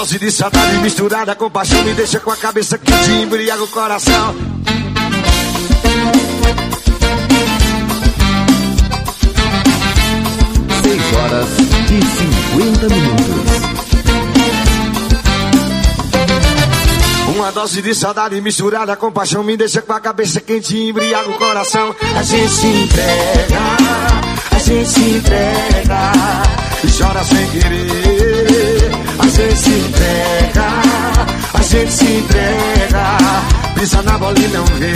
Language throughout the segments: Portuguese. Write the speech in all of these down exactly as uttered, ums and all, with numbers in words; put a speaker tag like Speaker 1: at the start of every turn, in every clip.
Speaker 1: dose de saudade misturada com paixão me deixa com a cabeça quente e embriaga o coração.
Speaker 2: Seis horas e cinquenta minutos.
Speaker 1: Uma dose de saudade misturada com paixão me deixa com a cabeça quente e embriaga o coração. A gente se entrega, a gente se entrega e chora sem querer. A gente se entrega, a gente se entrega, pisa na bola e não vê.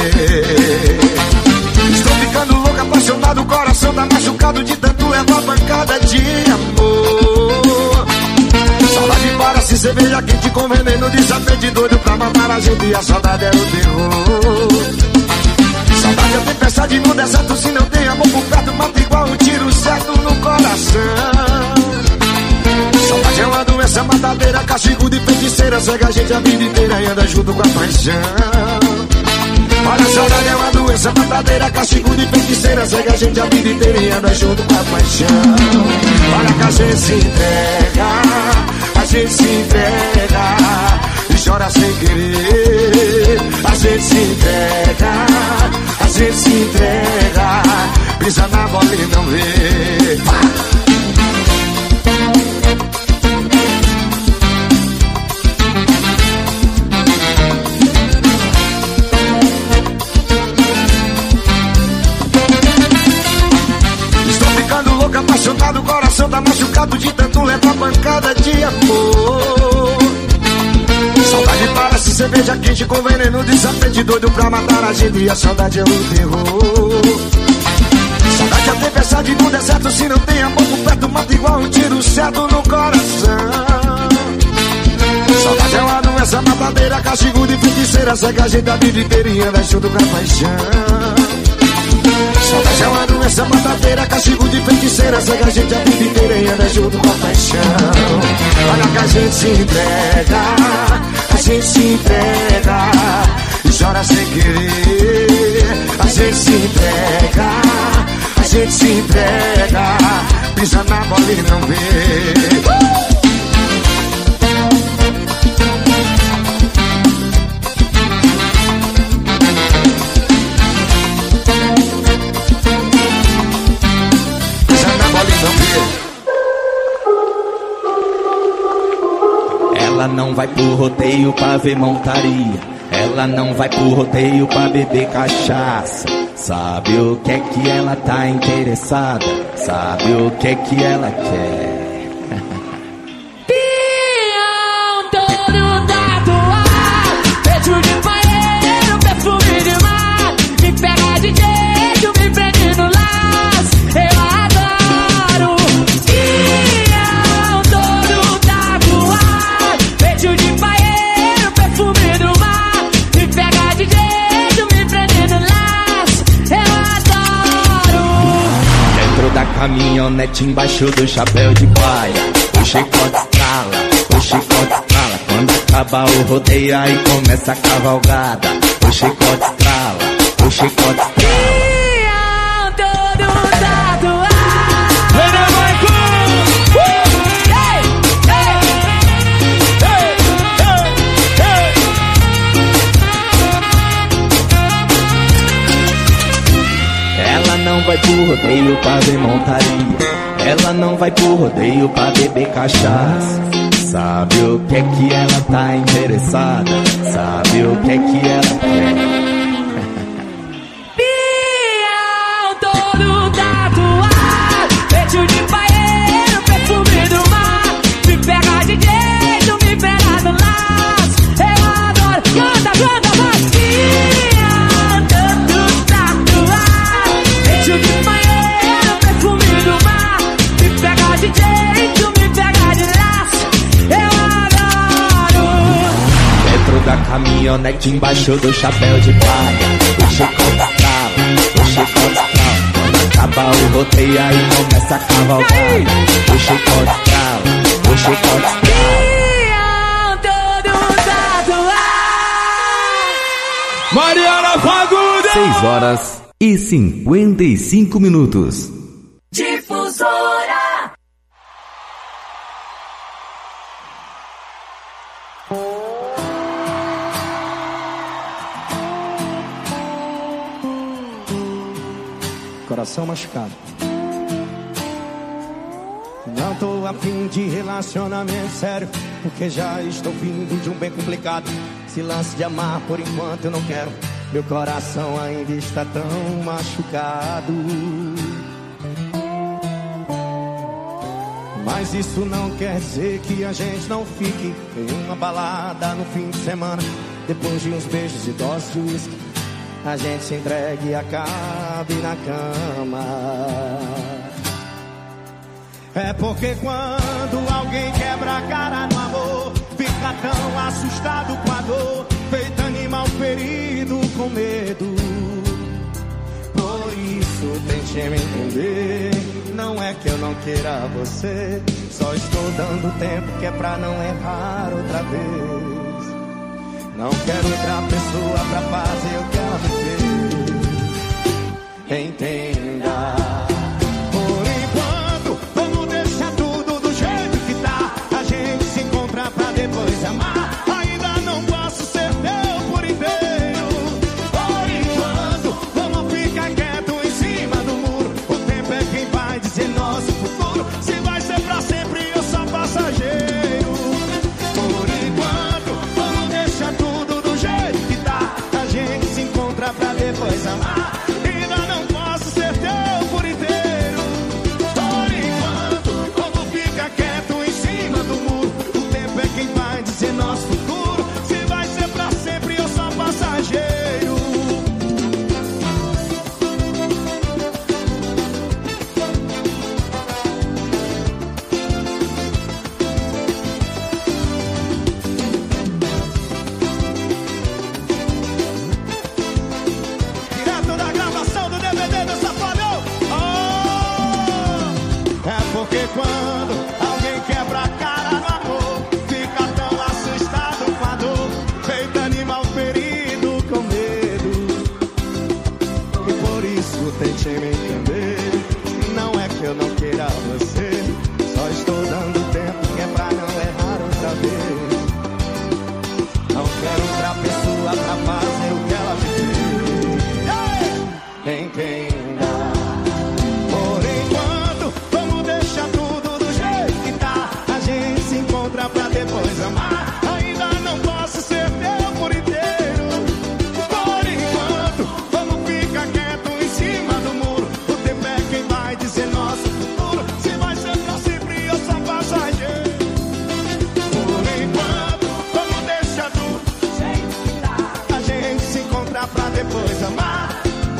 Speaker 1: Estou ficando louco, apaixonado, o coração tá machucado de tanto levar pancada de amor. Saudade parece cerveja quente com veneno de sapete doido pra matar a gente e a saudade é o terror. Saudade é tempestade no deserto, se não tem amor por perto, mata igual um tiro certo no coração. Saudade é uma doença matadeira, castigo de feiticeira, cega a gente a vida inteira e anda junto com a paixão. Olha, a saudade é uma doença matadeira, castigo de feiticeira, cega a gente a vida inteira e anda junto com a paixão. Olha que a gente se entrega, a gente se entrega e chora sem querer. A gente se entrega, a gente se entrega, pisa na bola e não vê. Apaixonado, o coração tá machucado de tanto levar pancada de amor. Saudade parece cerveja quente com veneno de sapete doido pra matar a gente e a saudade é o terror. Saudade é tempestade no deserto, se não tem amor por perto, mata igual um tiro certo no coração. Saudade é uma doença matadeira, castigo de feiticeira, cega a gente a vida inteira e anda junto com a paixão. Saudade é uma doença matadeira, castigo de feiticeira, cega a gente a vida inteira e anda junto com a paixão. Olha que a gente se entrega, a gente se entrega e chora sem querer. A gente se entrega, a gente se entrega, pisa na bola e não vê.
Speaker 3: Ela não vai pro rodeio pra ver montaria, ela não vai pro rodeio pra beber cachaça. Sabe o que é que ela tá interessada, sabe o que é que ela quer.
Speaker 4: Pião todo tatuado, peito de banheiro, perfume de mar, me pega de jeito, me prende no laço, eu adoro. Pião todo tatuado, peito de banheiro, perfume do mar, me pega de jeito, me prende no laço, eu adoro.
Speaker 3: Dentro da caminhonete, embaixo do chapéu de palha, o chicote estrala, o chicote estrala. Quando acaba o rodeio, aí começa a cavalgada. O chicote estrala, o chicote estrala.
Speaker 4: Pião todo tatuado.
Speaker 3: Ela não vai pro rodeio pra ver montaria, ela não vai pro rodeio pra beber cachaça. Sabe o que é que ela tá interessada, sabe o que é que ela quer.
Speaker 4: Pião todo tatuado, peito de banheiro, perfume do mar, me pega de jeito, me pega no laço, eu adoro. Canta, canta, vai. Pião todo tatuado, peito de banheiro, perfume do mar, me pega de jeito, me pega de laço, eu adoro.
Speaker 3: Dentro da caminhonete, embaixo do chapéu de palha, o chicote estrala, o chicote estrala. Quando acaba o rodeio, aí começa a cavalgada. O chicote estrala, o chicote estrala.
Speaker 4: Pião todo tatuado.
Speaker 3: Mariana Fagundes!
Speaker 2: Seis horas e cinquenta e cinco minutos.
Speaker 4: Difusora.
Speaker 5: coração machucado. Não tô a fim de relacionamento sério, porque já estou vindo de um bem complicado. Esse lance de amar por enquanto eu não quero. Meu coração ainda está tão machucado. Mas isso não quer dizer que a gente não fique em uma balada no fim de semana. Depois de uns beijos e doses de uísque, a gente se entregue e acabe na cama. É porque quando alguém quebra a cara no amor, fica tão assustado com a dor, feito animal ferido com medo. Por isso tente me entender. Não é que eu não queira você, só estou dando tempo que é pra não errar outra vez. Não quero outra pessoa pra fazer o que ela me fez. Entenda. Por enquanto, vamos deixar tudo do jeito que tá. A gente se encontra pra depois amar. Ainda não posso ser teu por inteiro. Por enquanto, vamos ficar quieto em cima do muro. O tempo é quem vai dizer nosso futuro. Se vai ser pra sempre, eu sou passageiro. Por enquanto, vamos deixar tudo do jeito que tá. A gente se encontra pra depois amar. Ainda não posso ser teu por inteiro. Por enquanto, vamos ficar quieto em cima do muro. O tempo é quem vai dizer nosso futuro. Se vai ser pra sempre, eu sou passageiro. Direto da gravação do D V D do Safadão. Oh! É porque quando alguém quebra a cara no amor, fica tão assustado com a dor, feito animal ferido com medo. E por isso tente me entender. Não é que eu não queira você, só estou dando tempo que é pra não errar outra vez. Não quero outra pessoa pra fazer o que ela me fez. Entenda. Por enquanto, vamos deixar tudo do jeito que tá. A gente se encontra pra depois amar. Ainda não posso ser teu por inteiro. Por enquanto, vamos ficar quieto em cima do muro. O tempo é quem vai dizer nosso futuro. Se vai ser pra sempre, eu sou passageiro. Por enquanto, vamos deixar tudo do jeito que tá. A gente se encontra pra depois amar.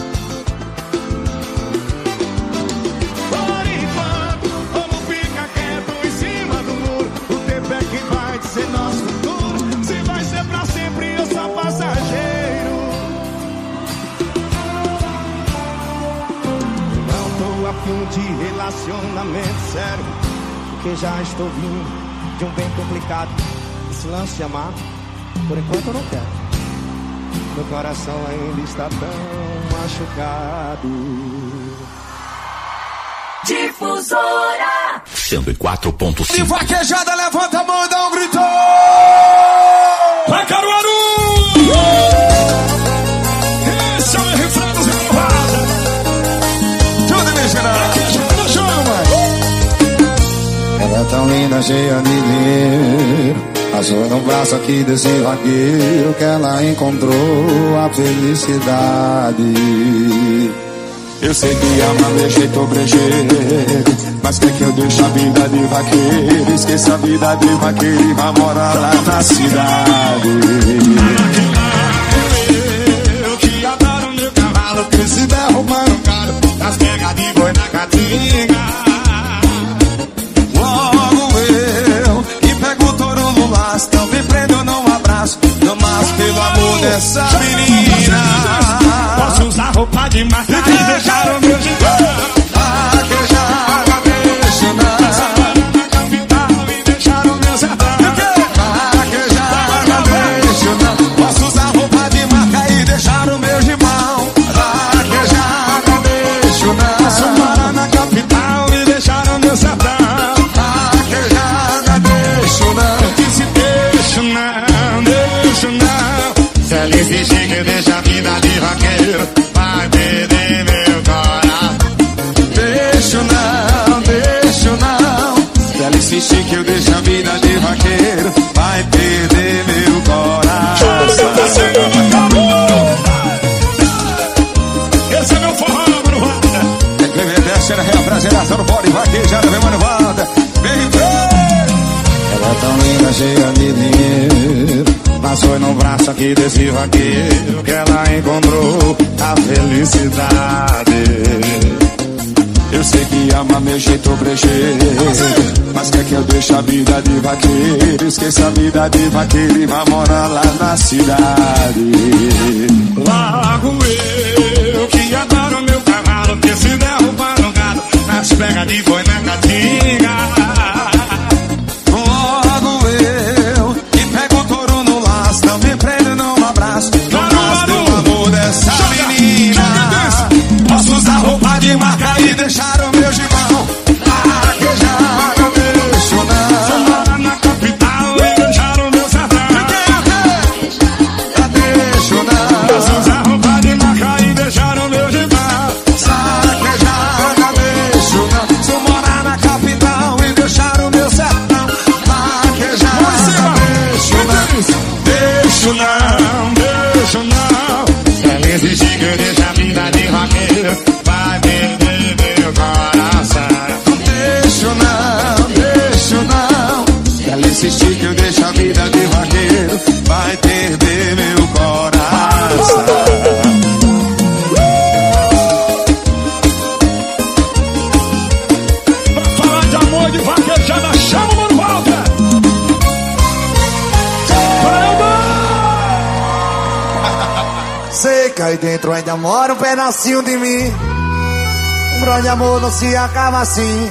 Speaker 5: Por enquanto, vamos ficar quieto em cima do muro. O tempo é quem vai dizer nosso futuro. Se vai ser pra sempre, eu sou passageiro. Não tô a fim de relacionamento sério, porque já estou vindo de um bem complicado. Esse lance de amar, por enquanto eu não quero. Meu coração ainda está tão machucado.
Speaker 4: Difusora.
Speaker 2: cento e quatro ponto
Speaker 1: Se
Speaker 2: cinco.
Speaker 1: vaquejada, levanta a mão e dá um grito.
Speaker 6: Vai, Caruaru! Esse é o refrão dos renovada.
Speaker 1: Tudo imaginado.
Speaker 6: Vaquejada da chama.
Speaker 1: Ela é tão linda, cheia de dinheiro. Passou no braço aqui desse vaqueiro que ela encontrou a felicidade. Eu sei que ama meu jeito brejeiro, mas quer que eu deixe a vida de vaqueiro? Esqueça a vida de vaqueiro e vá morar lá na cidade.
Speaker 6: Eu que adoro meu cavalo, que se derrubando caro das pegas de boi na catinga.
Speaker 1: Logo eu, que pego o touro no laço, também prendo num abraço, no mas pelo amor dessa menina.
Speaker 6: Posso usar roupa de marca e deixar o meu gigante.
Speaker 1: Vaquejada, deixa na
Speaker 6: capital e deixar o meu sertão.
Speaker 1: Vaquejada, deixa na. Posso usar roupa de marca e deixar o meu gibão. Vaquejada, deixa na.
Speaker 6: Posso morar na capital e deixar o meu sertão.
Speaker 1: Vaquejada, deixa na.
Speaker 6: Eu disse deixo não, deixo não. Se ela exigir que eu deixe a vida de vaqueiro, vai perder meu coração. vaquejada, vem, mano, volta. Vem, vem. Ela é tão linda, cheia de dinheiro. Mas foi no braço aqui desse vaqueiro que ela encontrou a felicidade. Eu sei que ama meu jeito brejeiro, mas quer que eu deixe a vida de vaqueiro? Esqueça a vida de vaqueiro e vá morar lá na cidade.
Speaker 5: Logo eu, que adoro meu cavalo, que se derrubar no gado, nas pegas de boi na catinga.
Speaker 6: Logo eu, que pego o touro no laço, não me prendo num abraço, no caso do amor dessa menina. Posso usar roupa de marca e deixar o meu gibão vaquejar, não deixo não.
Speaker 5: Morar na capital e deixar o meu sertão.
Speaker 6: Não deixo não.
Speaker 5: Posso usar roupa de marca e deixar o meu gibão
Speaker 6: Vaquejar, não deixo não. Se eu morar na capital e deixar o meu sertão vaquejar, não deixo não.
Speaker 5: Deixo não, deixo não. Ela exigir que eu deixe a vida de vaqueiro, vai perder meu coração.
Speaker 6: Não deixo não, deixo não. Ela insistir que eu deixo a vida de vaqueiro, vai perder meu coração.
Speaker 5: Pra falar de amor de vaquejada, chama o Mano Walter.
Speaker 1: Sei que aí dentro ainda mora um pedacinho de mim. Um grande amor não se acaba assim.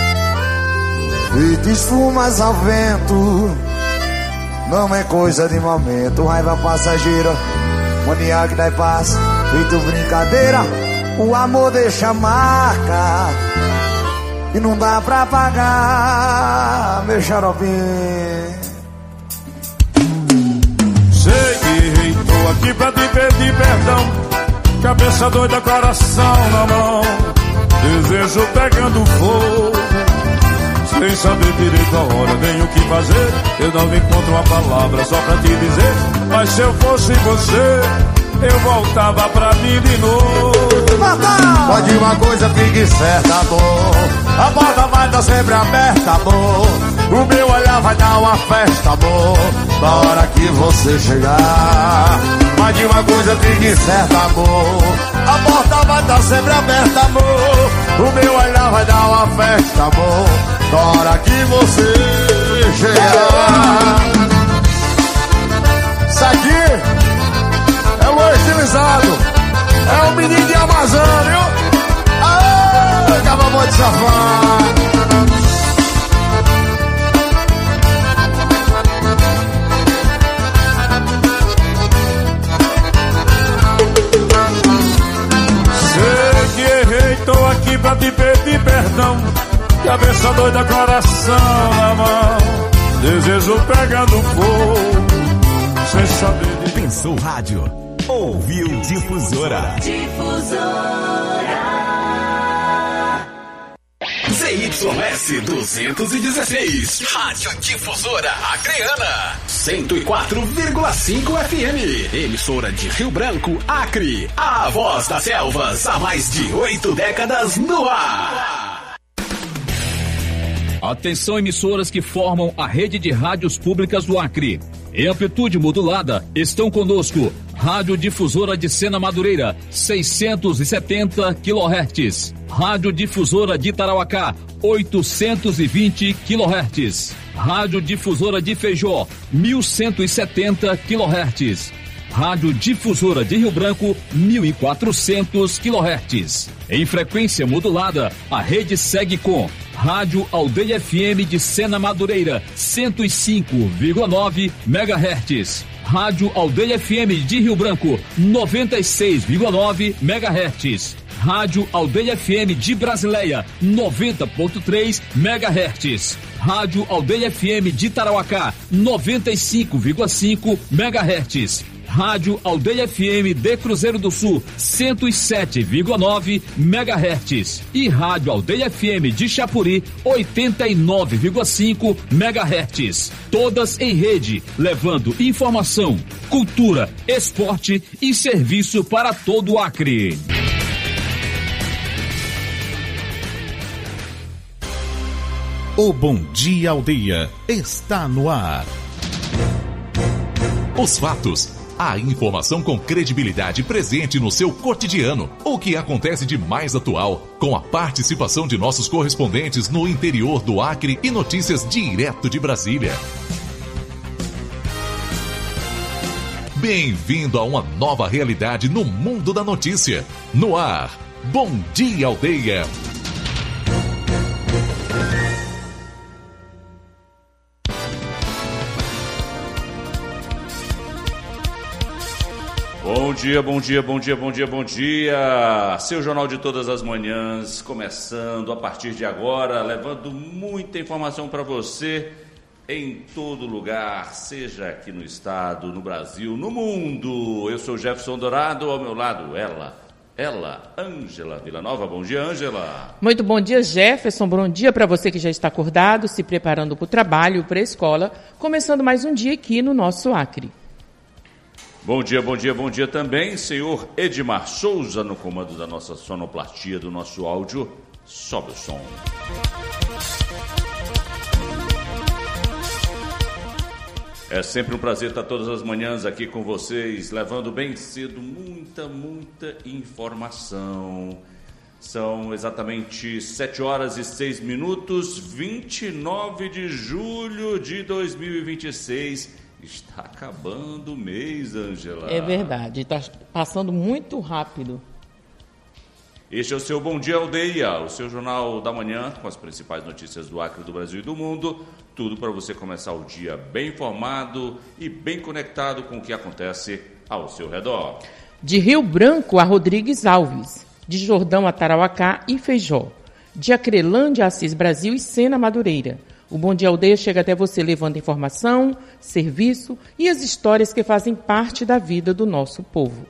Speaker 1: Feito esfumas ao vento. Não é coisa de momento. Raiva passageira, mania que dá e paz. Feito brincadeira, o amor deixa marca e não dá pra pagar, meu xaropinho.
Speaker 5: Sei que errei, tô aqui pra te pedir perdão. Cabeça doida, coração na mão, desejo pegando fogo. Sem saber direito a hora, nem o que fazer. Eu não encontro uma palavra só pra te dizer. Mas se eu fosse você, eu voltava pra mim de novo.
Speaker 1: Pode uma coisa, fique certa, amor. A porta vai estar sempre aberta, amor. O meu olhar vai dar uma festa, amor, na hora que você chegar. Mas de uma coisa fique certa, amor. A porta vai estar sempre aberta, amor. O meu olhar vai dar uma festa, amor, na hora que você chegar. Isso aqui é o estilizado, é o menino de Amazônia, viu? Aê, acabou de safar.
Speaker 5: Sei que errei, tô aqui pra te pedir perdão. Cabeça doida, coração na mão, desejo pegando fogo, sem saber de...
Speaker 2: Pensou Rádio, ouviu Difusora.
Speaker 4: Difusora.
Speaker 7: Z Y S duzentos e dezesseis, Rádio Difusora Acreana, cento e quatro vírgula cinco F M, emissora de Rio Branco, Acre, a voz das selvas, há mais de oito décadas no ar.
Speaker 8: Atenção, emissoras que formam a rede de rádios públicas do Acre. Em amplitude modulada, estão conosco Rádio Difusora de Sena Madureira, seiscentos e setenta quilohertz. Rádio Difusora de Tarauacá, oitocentos e vinte quilohertz. Rádio Difusora de Feijó, mil cento e setenta quilohertz. Rádio Difusora de Rio Branco, mil e quatrocentos quilohertz. Em frequência modulada, a rede segue com Rádio Aldeia F M de Sena Madureira, cento e cinco vírgula nove megahertz. Rádio Aldeia F M de Rio Branco, noventa e seis vírgula nove megahertz. Rádio Aldeia F M de Brasileia, noventa ponto três megahertz. Rádio Aldeia F M de Tarauacá, noventa e cinco vírgula cinco megahertz. Rádio Aldeia F M de Cruzeiro do Sul, cento e sete vírgula nove megahertz. E Rádio Aldeia F M de Chapuri, oitenta e nove vírgula cinco megahertz. Todas em rede, levando informação, cultura, esporte e serviço para todo o Acre.
Speaker 9: O Bom Dia Aldeia está no ar.
Speaker 10: Os fatos, a informação com credibilidade presente no seu cotidiano. O que acontece de mais atual, com a participação de nossos correspondentes no interior do Acre e notícias direto de Brasília. Bem-vindo a uma nova realidade no mundo da notícia. No ar, Bom Dia Aldeia.
Speaker 11: Bom dia, bom dia, bom dia, bom dia, bom dia. Seu Jornal de Todas as Manhãs, começando a partir de agora, levando muita informação para você em todo lugar, seja aqui no estado, no Brasil, no mundo. Eu sou Jefferson Dourado, ao meu lado ela, ela, Ângela Villanova. Bom dia, Ângela.
Speaker 12: Muito bom dia, Jefferson. Bom dia para você que já está acordado, se preparando para o trabalho, para a escola, começando mais um dia aqui no nosso Acre.
Speaker 11: Bom dia, bom dia, bom dia também, senhor Edmar Souza, no comando da nossa sonoplastia, do nosso áudio. Sobe o som. É sempre um prazer estar todas as manhãs aqui com vocês, levando bem cedo muita, muita informação. São exatamente sete horas e seis minutos, vinte e nove de julho de dois mil e vinte e seis. Está acabando o mês, Ângela.
Speaker 12: É verdade, está passando muito rápido.
Speaker 11: Este é o seu Bom Dia Aldeia, o seu jornal da manhã, com as principais notícias do Acre, do Brasil e do mundo. Tudo para você começar o dia bem informado e bem conectado com o que acontece ao seu redor.
Speaker 12: De Rio Branco a Rodrigues Alves, de Jordão a Tarauacá e Feijó, de Acrelândia a Assis Brasil e Sena Madureira. O Bom Dia Aldeia chega até você levando informação, serviço e as histórias que fazem parte da vida do nosso povo.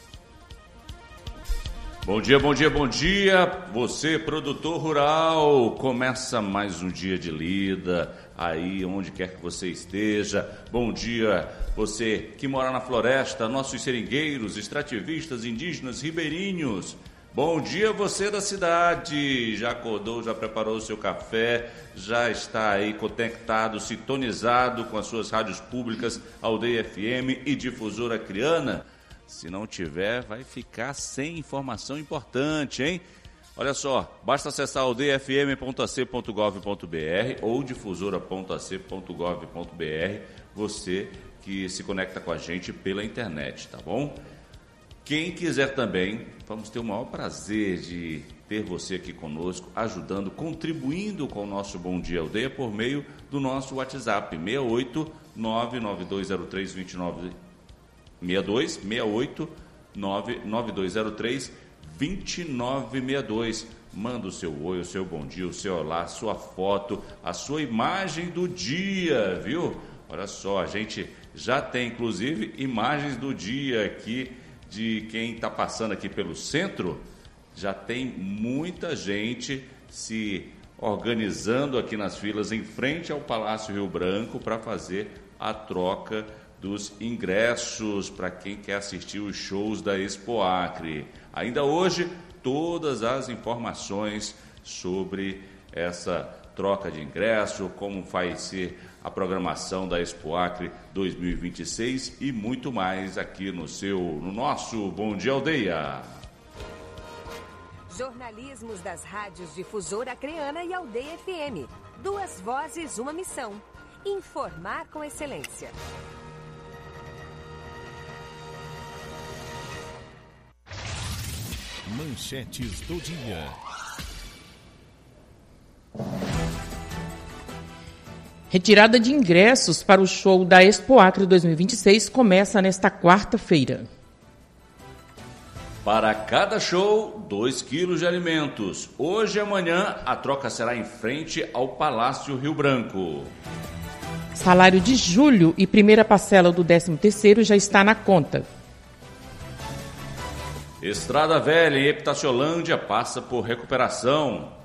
Speaker 11: Bom dia, bom dia, bom dia. Você, produtor rural, começa mais um dia de lida, aí onde quer que você esteja. Bom dia, você que mora na floresta, nossos seringueiros, extrativistas, indígenas, ribeirinhos. Bom dia, você da cidade, já acordou, já preparou o seu café, já está aí conectado, sintonizado com as suas rádios públicas, Aldeia F M e Difusora Acreana? Se não tiver, vai ficar sem informação importante, hein? Olha só, basta acessar aldeia f m ponto a c ponto gov ponto b r ou difusora ponto a c ponto gov ponto b r, você que se conecta com a gente pela internet, tá bom? Quem quiser também, vamos ter o maior prazer de ter você aqui conosco, ajudando, contribuindo com o nosso Bom Dia Aldeia por meio do nosso WhatsApp, seis oito nove nove dois zero três dois nove seis dois, seis oito nove nove dois zero três dois nove seis dois. Manda o seu oi, o seu bom dia, o seu olá, a sua foto, a sua imagem do dia, viu? Olha só, a gente já tem, inclusive, imagens do dia aqui, de quem está passando aqui pelo centro. Já tem muita gente se organizando aqui nas filas em frente ao Palácio Rio Branco para fazer a troca dos ingressos para quem quer assistir os shows da Expo Acre. Ainda hoje, todas as informações sobre essa troca de ingresso, como vai ser a programação da Expo Acre dois mil e vinte e seis e muito mais aqui no seu, no nosso Bom Dia Aldeia.
Speaker 13: Jornalismos das rádios Difusora Acreana e Aldeia F M. Duas vozes, uma missão. Informar com excelência.
Speaker 9: Manchetes do dia.
Speaker 12: Retirada de ingressos para o show da Expo Acre dois mil e vinte e seis começa nesta quarta-feira.
Speaker 11: Para cada show, dois quilos de alimentos. Hoje e amanhã, a troca será em frente ao Palácio Rio Branco.
Speaker 12: Salário de julho e primeira parcela do décimo terceiro já está na conta.
Speaker 11: Estrada Velha em Epitaciolândia passa por recuperação.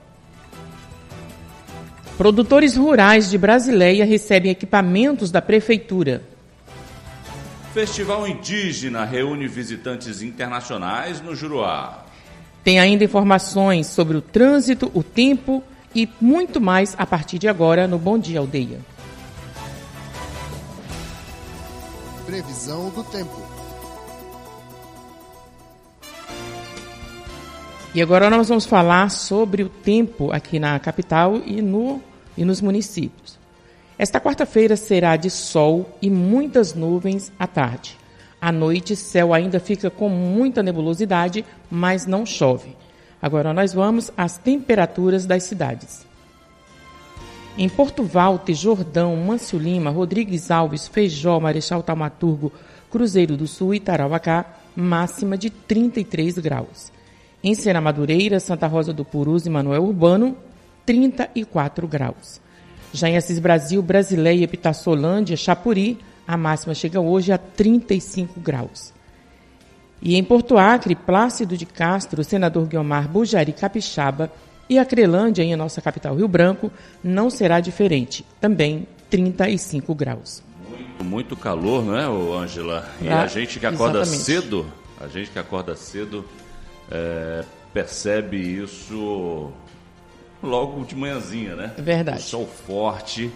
Speaker 12: Produtores rurais de Brasileia recebem equipamentos da Prefeitura.
Speaker 11: Festival Indígena reúne visitantes internacionais no Juruá.
Speaker 12: Tem ainda informações sobre o trânsito, o tempo e muito mais a partir de agora no Bom Dia Aldeia.
Speaker 14: Previsão do tempo.
Speaker 12: E agora nós vamos falar sobre o tempo aqui na capital e, no, e nos municípios. Esta quarta-feira será de sol e muitas nuvens à tarde. À noite, céu ainda fica com muita nebulosidade, mas não chove. Agora nós vamos às temperaturas das cidades. Em Porto Walter, Jordão, Mâncio Lima, Rodrigues Alves, Feijó, Marechal Taumaturgo, Cruzeiro do Sul e Tarauacá, máxima de trinta e três graus. Em Sena Madureira, Santa Rosa do Purus e Manoel Urbano, trinta e quatro graus. Já em Assis Brasil, Brasileia, Epitaçolândia, Chapuri, a máxima chega hoje a trinta e cinco graus. E em Porto Acre, Plácido de Castro, Senador Guiomar, Bujari, Capixaba e Acrelândia, em nossa capital Rio Branco, não será diferente, também trinta e cinco graus.
Speaker 11: Muito, muito calor, não é, Ângela? E
Speaker 12: Ah,
Speaker 11: a gente que acorda
Speaker 12: exatamente.
Speaker 11: cedo, a gente que acorda cedo, é, percebe isso logo de manhãzinha, né?
Speaker 12: É verdade.
Speaker 11: O sol forte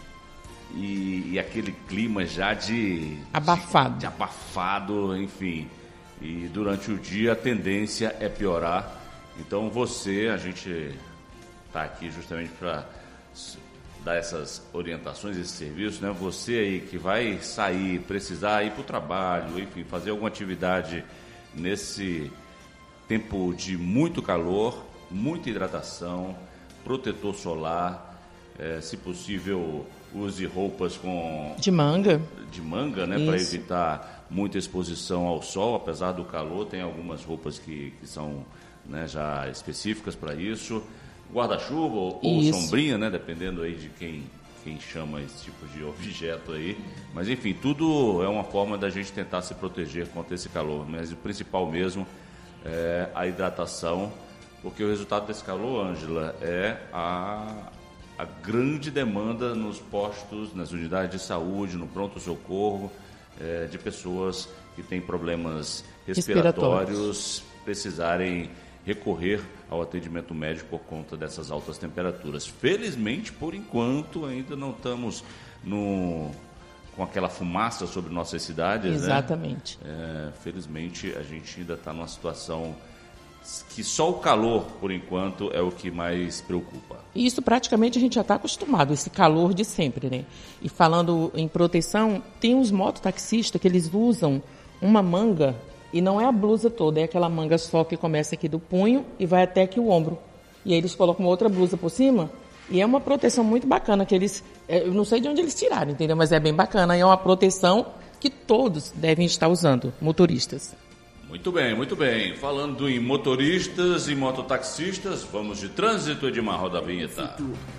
Speaker 11: e, e aquele clima já de...
Speaker 12: Abafado.
Speaker 11: De, de abafado, enfim. E durante o dia a tendência é piorar. Então você, a gente está aqui justamente para dar essas orientações, esse serviço, né? Você aí que vai sair, precisar ir para o trabalho, enfim, fazer alguma atividade nesse tempo de muito calor, muita hidratação, protetor solar, é, se possível use roupas com
Speaker 12: De manga.
Speaker 11: de manga, né, para
Speaker 12: Isso.
Speaker 11: evitar muita exposição ao sol, apesar do calor, tem algumas roupas que, que são, né, já específicas para isso. Guarda-chuva ou, ou
Speaker 12: Isso.
Speaker 11: sombrinha, né, dependendo aí de quem, quem chama esse tipo de objeto aí. Mas enfim, tudo é uma forma da gente tentar se proteger contra esse calor. Mas o principal mesmo é a hidratação, porque o resultado desse calor, Ângela, é a, a grande demanda nos postos, nas unidades de saúde, no pronto-socorro, é, de pessoas que têm problemas respiratórios,
Speaker 12: Respiratórios.
Speaker 11: precisarem recorrer ao atendimento médico por conta dessas altas temperaturas. Felizmente, por enquanto, ainda não estamos no, com aquela fumaça sobre nossas cidades.
Speaker 12: Exatamente.
Speaker 11: Né? É, felizmente, a gente ainda está numa situação que só o calor, por enquanto, é o que mais preocupa.
Speaker 12: E isso praticamente a gente já está acostumado, esse calor de sempre, né? E falando em proteção, tem uns mototaxistas que eles usam uma manga, e não é a blusa toda, é aquela manga só que começa aqui do punho e vai até aqui o ombro. E aí eles colocam uma outra blusa por cima, e é uma proteção muito bacana, que eles, eu não sei de onde eles tiraram, entendeu? Mas é bem bacana, e é uma proteção que todos devem estar usando, motoristas.
Speaker 11: Muito bem, muito bem. Falando em motoristas e mototaxistas, vamos de trânsito, Edmar, roda a vinheta.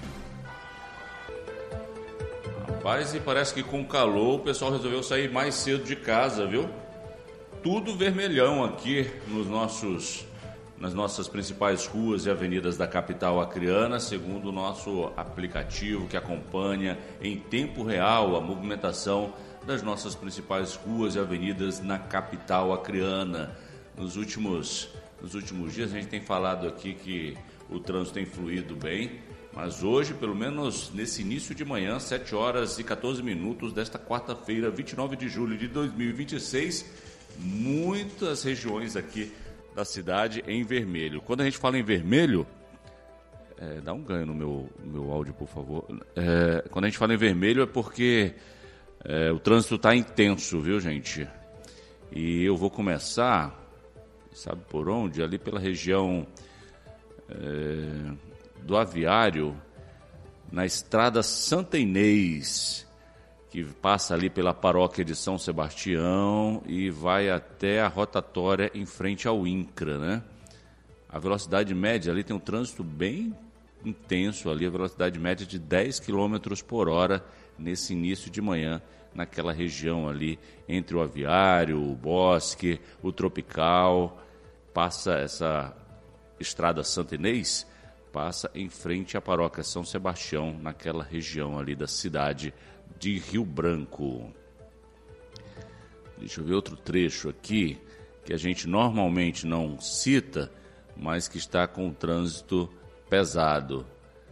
Speaker 11: Rapaz, e parece que com calor o pessoal resolveu sair mais cedo de casa, viu? Tudo vermelhão aqui nos nossos, nas nossas principais ruas e avenidas da capital acreana, segundo o nosso aplicativo que acompanha em tempo real a movimentação das nossas principais ruas e avenidas na capital acreana. Nos últimos, nos últimos dias a gente tem falado aqui que o trânsito tem fluído bem, mas hoje, pelo menos nesse início de manhã, sete horas e quatorze minutos desta quarta-feira, vinte e nove de julho de dois mil e vinte e seis, muitas regiões aqui da cidade em vermelho. Quando a gente fala em vermelho, é, dá um ganho no meu, no meu áudio, por favor. É, quando a gente fala em vermelho é porque É, o trânsito está intenso, viu, gente? E eu vou começar, sabe por onde? Ali pela região é, do Aviário, na estrada Santa Inês, que passa ali pela paróquia de São Sebastião e vai até a rotatória em frente ao INCRA, né? A velocidade média ali tem um trânsito bem intenso ali, a velocidade média de dez quilômetros por hora nesse início de manhã, naquela região ali, entre o Aviário, o Bosque, o Tropical, passa essa estrada Santa Inês, passa em frente à paróquia São Sebastião, naquela região ali da cidade de Rio Branco. Deixa eu ver outro trecho aqui, que a gente normalmente não cita, mas que está com o trânsito pesado.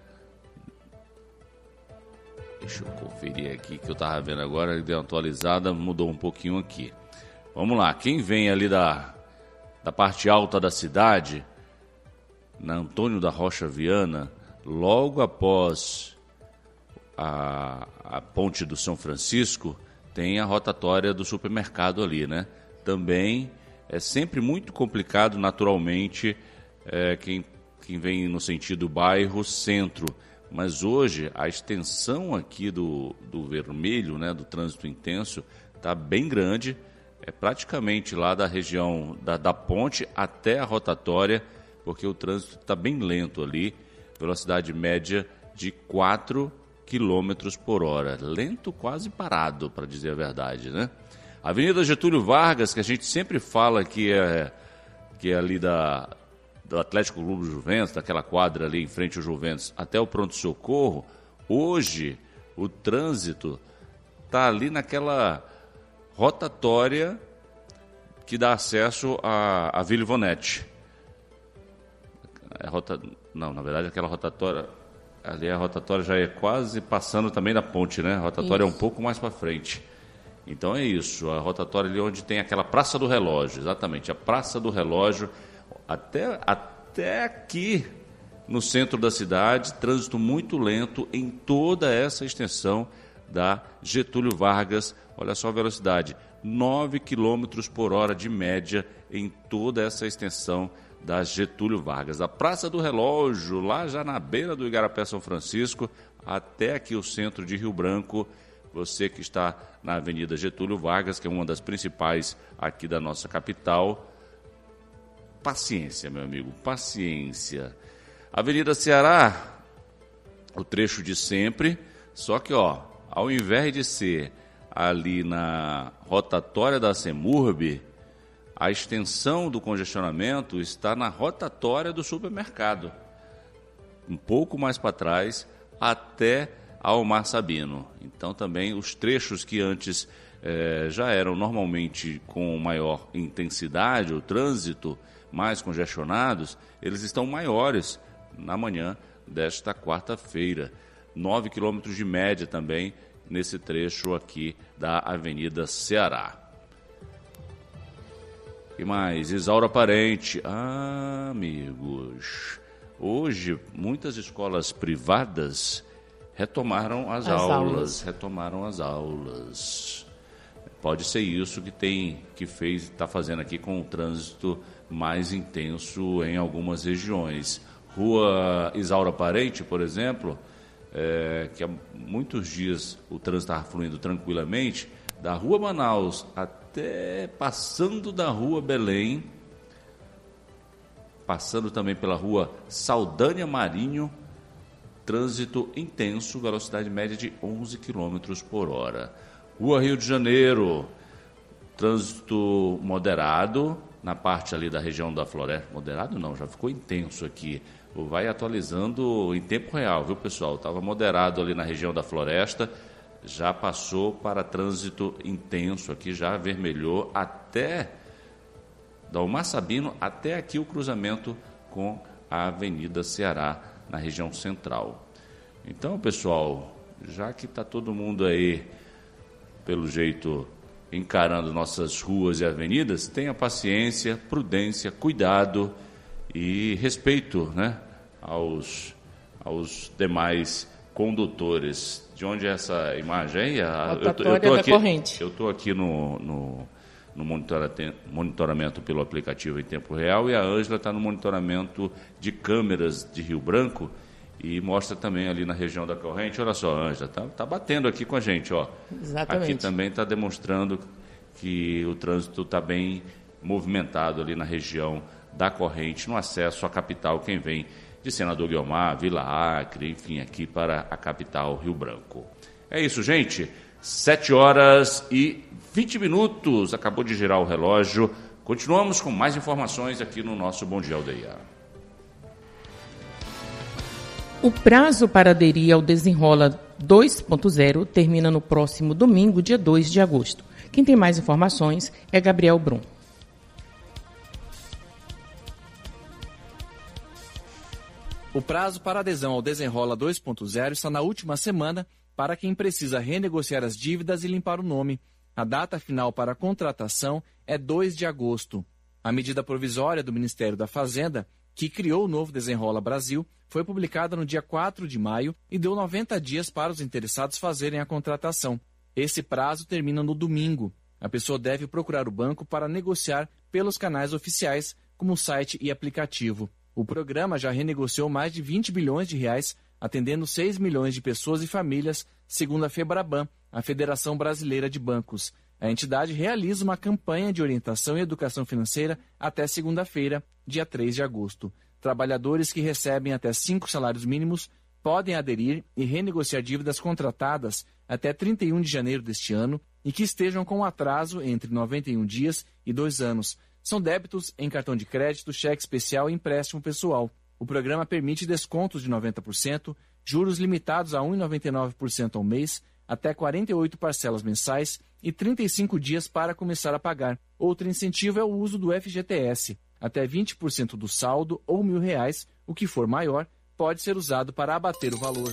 Speaker 11: conferir aqui que eu tava vendo agora, ele deu uma atualizada, mudou um pouquinho aqui. Vamos lá, quem vem ali da, da parte alta da cidade, na Antônio da Rocha Viana, logo após a, a ponte do São Francisco, tem a rotatória do supermercado ali, né? Também é sempre muito complicado, naturalmente, é, quem, quem vem no sentido bairro-centro. Mas hoje a extensão aqui do, do vermelho, né, do trânsito intenso, está bem grande. É praticamente lá da região da, da ponte até a rotatória, porque o trânsito está bem lento ali, velocidade média de quatro quilômetros por hora. Lento, quase parado, para dizer a verdade, né? Avenida Getúlio Vargas, que a gente sempre fala que é, que é ali da, do Atlético Clube Juventus, daquela quadra ali em frente ao Juventus, até o pronto-socorro, hoje o trânsito está ali naquela rotatória que dá acesso à, à Vila Ivonete. É rota... Não, na verdade aquela rotatória, ali a rotatória já é quase passando também da ponte, né? A rotatória isso. É um pouco mais para frente. Então é isso, a rotatória ali onde tem aquela Praça do Relógio, exatamente, a Praça do Relógio, até, até aqui no centro da cidade, trânsito muito lento em toda essa extensão da Getúlio Vargas. Olha só a velocidade, nove quilômetros por hora de média em toda essa extensão da Getúlio Vargas. A Praça do Relógio, lá já na beira do Igarapé São Francisco, até aqui o centro de Rio Branco. Você que está na Avenida Getúlio Vargas, que é uma das principais aqui da nossa capital, paciência, meu amigo, paciência. Avenida Ceará, o trecho de sempre, só que, ó, ao invés de ser ali na rotatória da Semurb, a extensão do congestionamento está na rotatória do supermercado. Um pouco mais para trás, até ao Mar Sabino. Então também os trechos que antes eh, já eram normalmente com maior intensidade, o trânsito mais congestionados, eles estão maiores na manhã desta quarta-feira. nove quilômetros de média também nesse trecho aqui da Avenida Ceará. E mais, Isaura Parente. Ah, amigos, hoje muitas escolas privadas retomaram as, as aulas, aulas, retomaram as aulas. Pode ser isso que tem, que fez, está fazendo aqui com o trânsito mais intenso em algumas regiões. Rua Isaura Parente, por exemplo, é, que há muitos dias o trânsito estava fluindo tranquilamente, da Rua Manaus até passando da Rua Belém, passando também pela Rua Saldanha Marinho, trânsito intenso, velocidade média de onze quilômetros por hora. Rua Rio de Janeiro, trânsito moderado, na parte ali da região da Floresta. Moderado não, já ficou intenso aqui. Vai atualizando em tempo real, viu, pessoal? Estava moderado ali na região da Floresta, já passou para trânsito intenso aqui, já vermelhou até da Omar Sabino até aqui o cruzamento com a Avenida Ceará, na região central. Então, pessoal, já que está todo mundo aí, pelo jeito, encarando nossas ruas e avenidas, tenha paciência, prudência, cuidado e respeito, né, aos, aos demais condutores. De onde é essa imagem? A, eu tô, eu tô aqui, eu estou aqui no, no, no monitoramento pelo aplicativo em tempo real e a Ângela está no monitoramento de câmeras de Rio Branco e mostra também ali na região da corrente. Olha só, Ângela, está tá batendo aqui com a gente, ó.
Speaker 12: Exatamente.
Speaker 11: Aqui também está demonstrando que o trânsito está bem movimentado ali na região da corrente, no acesso à capital, quem vem de Senador Guiomar, Vila Acre, enfim, aqui para a capital Rio Branco. É isso, gente. sete horas e vinte minutos. Acabou de girar o relógio. Continuamos com mais informações aqui no nosso Bom Dia Aldeia.
Speaker 12: O prazo para aderir ao Desenrola dois ponto zero termina no próximo domingo, dia dois de agosto. Quem tem mais informações é Gabriel Brum.
Speaker 14: O prazo para adesão ao Desenrola dois ponto zero está na última semana para quem precisa renegociar as dívidas e limpar o nome. A data final para a contratação é dois de agosto. A medida provisória do Ministério da Fazenda, que criou o novo Desenrola Brasil, foi publicada no dia quatro de maio e deu noventa dias para os interessados fazerem a contratação. Esse prazo termina no domingo. A pessoa deve procurar o banco para negociar pelos canais oficiais, como site e aplicativo. O programa já renegociou mais de vinte bilhões de reais, atendendo seis milhões de pessoas e famílias, segundo a FEBRABAN, a Federação Brasileira de Bancos. A entidade realiza uma campanha de orientação e educação financeira até segunda-feira, dia três de agosto. Trabalhadores que recebem até cinco salários mínimos podem aderir e renegociar dívidas contratadas até trinta e um de janeiro deste ano e que estejam com atraso entre noventa e um dias e dois anos. São débitos em cartão de crédito, cheque especial e empréstimo pessoal. O programa permite descontos de noventa por cento, juros limitados a um vírgula noventa e nove por cento ao mês, até quarenta e oito parcelas mensais e trinta e cinco dias para começar a pagar. Outro incentivo é o uso do F G T S. Até vinte por cento do saldo ou mil reais, o que for maior, pode ser usado para abater o valor.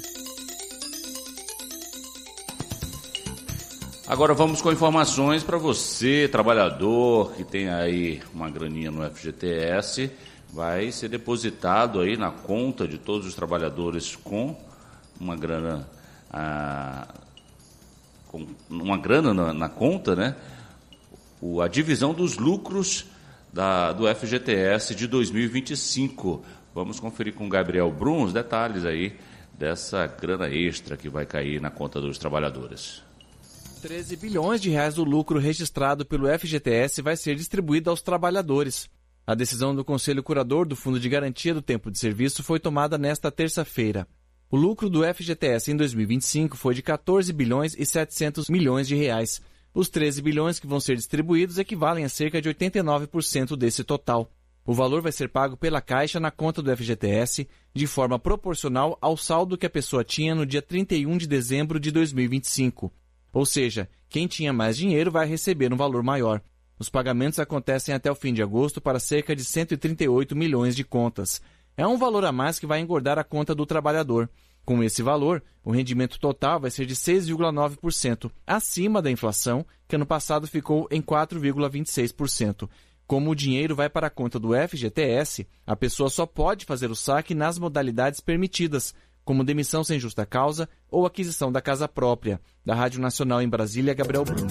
Speaker 11: Agora vamos com informações para você, trabalhador, que tem aí uma graninha no F G T S, vai ser depositado aí na conta de todos os trabalhadores com uma grana, ah, com uma grana na, na conta, né? O, a divisão dos lucros da, do F G T S de dois mil e vinte e cinco. Vamos conferir com o Gabriel Brum os detalhes aí dessa grana extra que vai cair na conta dos trabalhadores.
Speaker 14: treze bilhões de reais do lucro registrado pelo F G T S vai ser distribuído aos trabalhadores. A decisão do Conselho Curador do Fundo de Garantia do Tempo de Serviço foi tomada nesta terça-feira. O lucro do F G T S em dois mil e vinte e cinco foi de quatorze bilhões e setecentos milhões de reais. Os treze bilhões que vão ser distribuídos equivalem a cerca de oitenta e nove por cento desse total. O valor vai ser pago pela Caixa na conta do F G T S de forma proporcional ao saldo que a pessoa tinha no dia trinta e um de dezembro de dois mil e vinte e cinco. Ou seja, quem tinha mais dinheiro vai receber um valor maior. Os pagamentos acontecem até o fim de agosto para cerca de cento e trinta e oito milhões de contas. É um valor a mais que vai engordar a conta do trabalhador. Com esse valor, o rendimento total vai ser de seis vírgula nove por cento, acima da inflação, que ano passado ficou em quatro vírgula vinte e seis por cento. Como o dinheiro vai para a conta do F G T S, a pessoa só pode fazer o saque nas modalidades permitidas, como demissão sem justa causa ou aquisição da casa própria. Da Rádio Nacional em Brasília, Gabriel Bruno.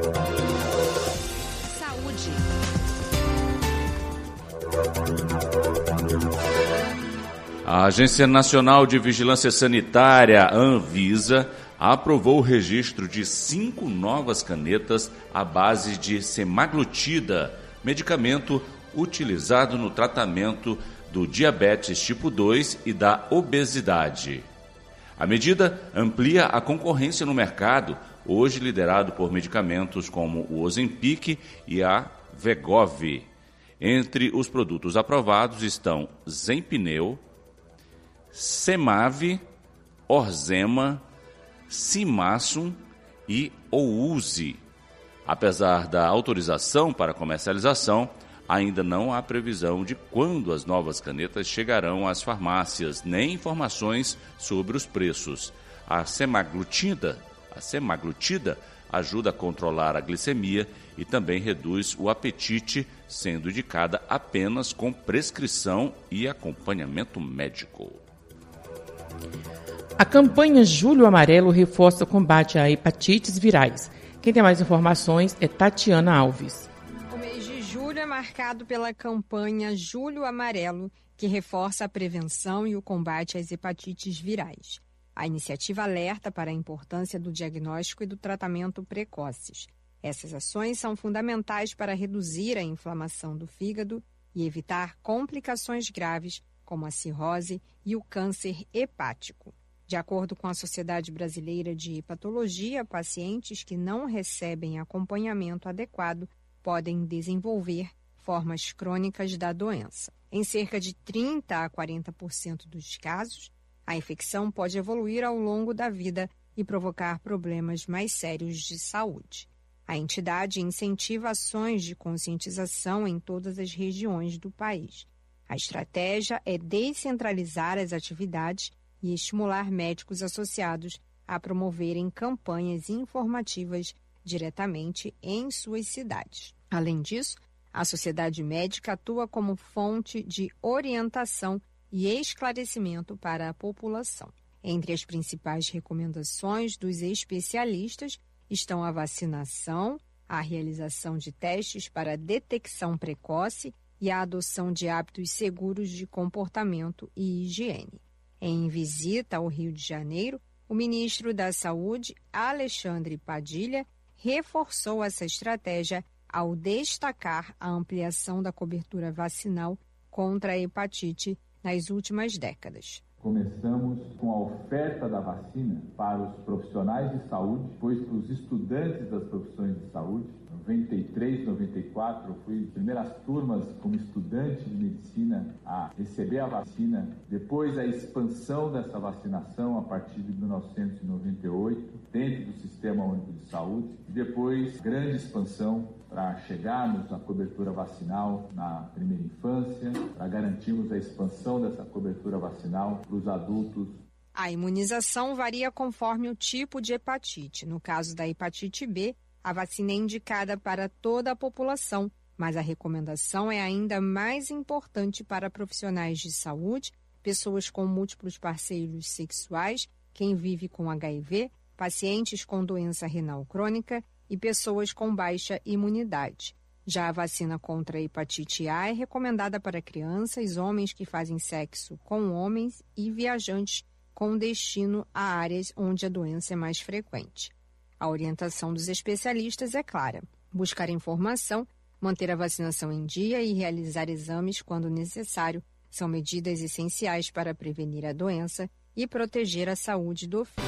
Speaker 13: Saúde.
Speaker 11: A Agência Nacional de Vigilância Sanitária, Anvisa, aprovou o registro de cinco novas canetas à base de semaglutida, medicamento utilizado no tratamento do diabetes tipo dois e da obesidade. A medida amplia a concorrência no mercado, hoje liderado por medicamentos como o Ozempic e a Wegovy. Entre os produtos aprovados estão Zempineu, Semave, Orzema, Simassum e Ouzi. Apesar da autorização para comercialização, ainda não há previsão de quando as novas canetas chegarão às farmácias, nem informações sobre os preços. A semaglutida, a semaglutida ajuda a controlar a glicemia e também reduz o apetite, sendo indicada apenas com prescrição e acompanhamento médico.
Speaker 12: A campanha Julho Amarelo reforça o combate a hepatites virais. Quem tem mais informações é Tatiana Alves.
Speaker 15: O mês de julho é marcado pela campanha Julho Amarelo, que reforça a prevenção e o combate às hepatites virais. A iniciativa alerta para a importância do diagnóstico e do tratamento precoces. Essas ações são fundamentais para reduzir a inflamação do fígado e evitar complicações graves, como a cirrose e o câncer hepático. De acordo com a Sociedade Brasileira de Hepatologia, pacientes que não recebem acompanhamento adequado podem desenvolver formas crônicas da doença. Em cerca de trinta a quarenta por cento dos casos, a infecção pode evoluir ao longo da vida e provocar problemas mais sérios de saúde. A entidade incentiva ações de conscientização em todas as regiões do país. A estratégia é descentralizar as atividades e estimular médicos associados a promoverem campanhas informativas diretamente em suas cidades. Além disso, a sociedade médica atua como fonte de orientação e esclarecimento para a população. Entre as principais recomendações dos especialistas estão a vacinação, a realização de testes para detecção precoce e a adoção de hábitos seguros de comportamento e higiene. Em visita ao Rio de Janeiro, o ministro da Saúde, Alexandre Padilha, reforçou essa estratégia ao destacar a ampliação da cobertura vacinal contra a hepatite nas últimas décadas.
Speaker 16: Começamos com a oferta da vacina para os profissionais de saúde, depois para os estudantes das profissões de saúde. Em noventa e três, noventa e quatro, eu fui primeiras turmas como estudante de medicina a receber a vacina. Depois a expansão dessa vacinação a partir de mil novecentos e noventa e oito, dentro do Sistema Único de Saúde. E depois grande expansão para chegarmos à cobertura vacinal na primeira infância, para garantirmos a expansão dessa cobertura vacinal para os adultos.
Speaker 15: A imunização varia conforme o tipo de hepatite. No caso da hepatite B, a vacina é indicada para toda a população, mas a recomendação é ainda mais importante para profissionais de saúde, pessoas com múltiplos parceiros sexuais, quem vive com H I V, pacientes com doença renal crônica e pessoas com baixa imunidade. Já a vacina contra a hepatite A é recomendada para crianças, homens que fazem sexo com homens e viajantes com destino a áreas onde a doença é mais frequente. A orientação dos especialistas é clara: buscar informação, manter a vacinação em dia e realizar exames quando necessário são medidas essenciais para prevenir a doença e proteger a saúde do filho.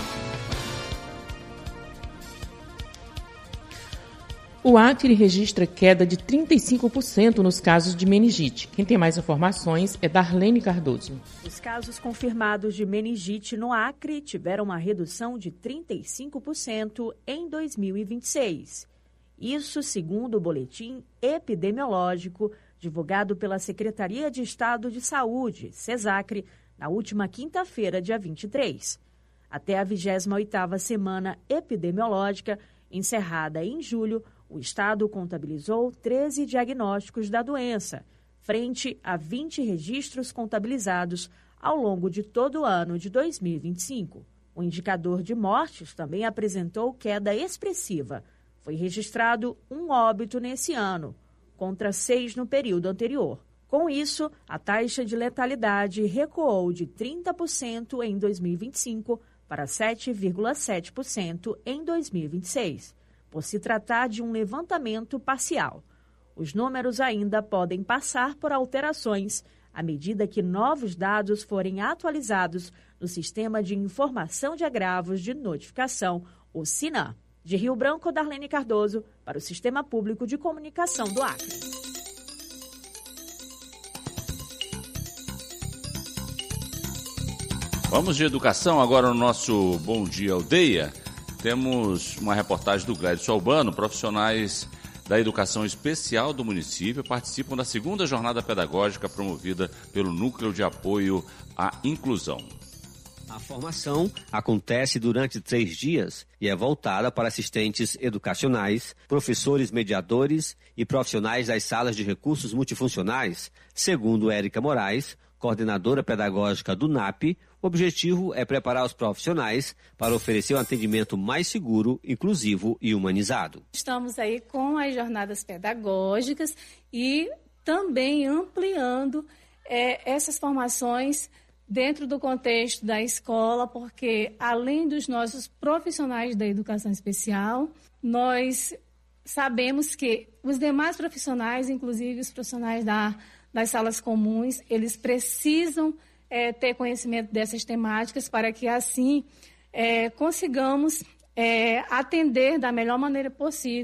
Speaker 12: O Acre registra queda de trinta e cinco por cento nos casos de meningite. Quem tem mais informações é Darlene Cardoso.
Speaker 17: Os casos confirmados de meningite no Acre tiveram uma redução de trinta e cinco por cento em dois mil e vinte e seis. Isso segundo o boletim epidemiológico divulgado pela Secretaria de Estado de Saúde, SESACRE, na última quinta-feira, dia vinte e três. Até a vigésima oitava semana epidemiológica, encerrada em julho, o Estado contabilizou treze diagnósticos da doença, frente a vinte registros contabilizados ao longo de todo o ano de dois mil e vinte e cinco. O indicador de mortes também apresentou queda expressiva. Foi registrado um óbito nesse ano, contra seis no período anterior. Com isso, a taxa de letalidade recuou de trinta por cento em dois mil e vinte e cinco para sete vírgula sete por cento em dois mil e vinte e seis. Por se tratar de um levantamento parcial. Os números ainda podem passar por alterações à medida que novos dados forem atualizados no Sistema de Informação de Agravos de Notificação, o SINAM. De Rio Branco, Darlene Cardoso, para o Sistema Público de Comunicação do Acre.
Speaker 11: Vamos de educação agora no nosso Bom Dia Aldeia. Temos uma reportagem do Glédson Albano. Profissionais da educação especial do município participam da segunda jornada pedagógica promovida pelo Núcleo de Apoio à Inclusão.
Speaker 18: A formação acontece durante três dias e é voltada para assistentes educacionais, professores mediadores e profissionais das salas de recursos multifuncionais. Segundo Érica Moraes, coordenadora pedagógica do N A P, o objetivo é preparar os profissionais para oferecer um atendimento mais seguro, inclusivo e humanizado.
Speaker 19: Estamos aí com as jornadas pedagógicas e também ampliando é, essas formações dentro do contexto da escola, porque além dos nossos profissionais da educação especial, nós sabemos que os demais profissionais, inclusive os profissionais da das salas comuns, eles precisam é, ter conhecimento dessas temáticas para que, assim, é, consigamos é, atender da melhor maneira possível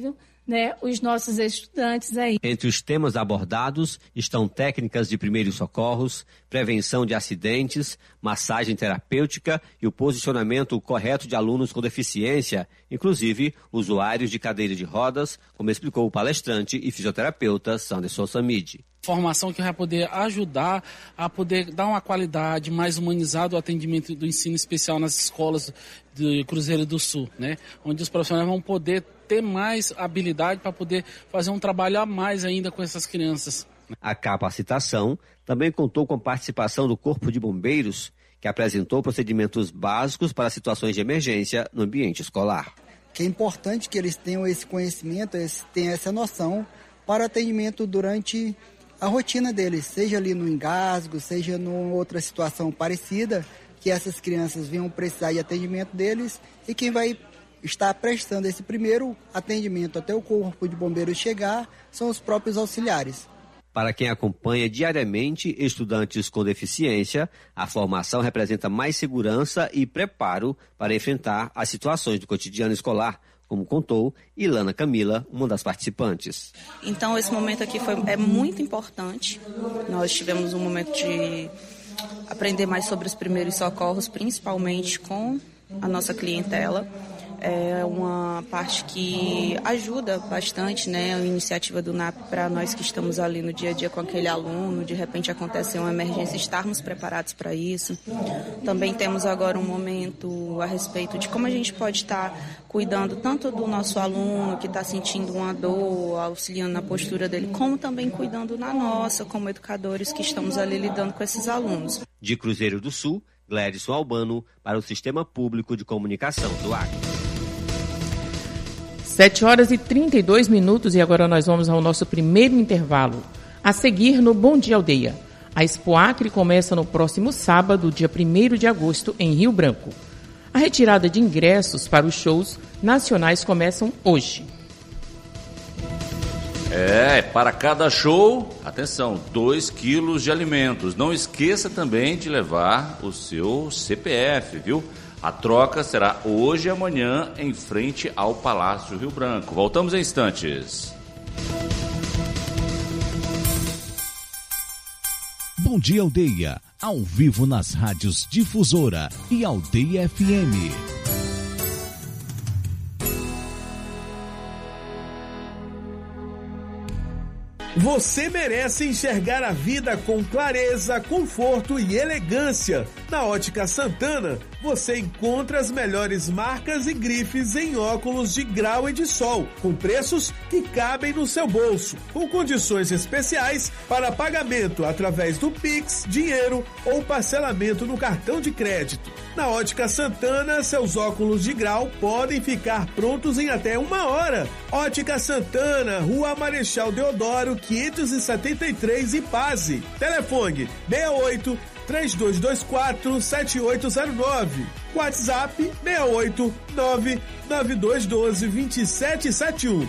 Speaker 19: né, os nossos estudantes aí.
Speaker 18: Entre os temas abordados estão técnicas de primeiros socorros, prevenção de acidentes, massagem terapêutica e o posicionamento correto de alunos com deficiência, inclusive usuários de cadeira de rodas, como explicou o palestrante e fisioterapeuta Sanderson Samid.
Speaker 20: Formação que vai poder ajudar a poder dar uma qualidade mais humanizada ao atendimento do ensino especial nas escolas do Cruzeiro do Sul, né? Onde os profissionais vão poder ter mais habilidade para poder fazer um trabalho a mais ainda com essas crianças.
Speaker 18: A capacitação também contou com a participação do Corpo de Bombeiros, que apresentou procedimentos básicos para situações de emergência no ambiente escolar.
Speaker 21: Que é importante que eles tenham esse conhecimento, tenham essa noção para atendimento durante a rotina deles, seja ali no engasgo, seja em outra situação parecida, que essas crianças venham precisar de atendimento deles, e quem vai estar prestando esse primeiro atendimento até o Corpo de Bombeiros chegar são os próprios auxiliares.
Speaker 18: Para quem acompanha diariamente estudantes com deficiência, a formação representa mais segurança e preparo para enfrentar as situações do cotidiano escolar, como contou Ilana Camila, uma das participantes.
Speaker 22: Então, esse momento aqui foi, é muito importante. Nós tivemos um momento de aprender mais sobre os primeiros socorros, principalmente com a nossa clientela. É uma parte que ajuda bastante, né, a iniciativa do N A P para nós que estamos ali no dia a dia com aquele aluno, de repente acontecer uma emergência, estarmos preparados para isso. Também temos agora um momento a respeito de como a gente pode estar cuidando tanto do nosso aluno que está sentindo uma dor, auxiliando na postura dele, como também cuidando na nossa, como educadores que estamos ali lidando com esses alunos.
Speaker 18: De Cruzeiro do Sul, Gledson Albano, para o Sistema Público de Comunicação do Acre.
Speaker 12: sete horas e trinta e dois minutos e agora nós vamos ao nosso primeiro intervalo. A seguir no Bom Dia Aldeia. A Expo Acre começa no próximo sábado, dia primeiro de agosto, em Rio Branco. A retirada de ingressos para os shows nacionais começam hoje.
Speaker 11: É, para cada show, atenção, dois quilos de alimentos. Não esqueça também de levar o seu C P F, viu? A troca será hoje e amanhã em frente ao Palácio Rio Branco. Voltamos em instantes.
Speaker 9: Bom Dia Aldeia, ao vivo nas rádios Difusora e Aldeia F M.
Speaker 23: Você merece enxergar a vida com clareza, conforto e elegância. Na Ótica Santana, você encontra as melhores marcas e grifes em óculos de grau e de sol, com preços que cabem no seu bolso, com condições especiais para pagamento através do Pix, dinheiro ou parcelamento no cartão de crédito. Na Ótica Santana, seus óculos de grau podem ficar prontos em até uma hora. Ótica Santana, Rua Marechal Deodoro, quinhentos e setenta e três, Ipaze. Telefone seis oito, três dois dois quatro, sete oito zero nove. WhatsApp seis oito, nove nove dois um dois, dois sete sete um.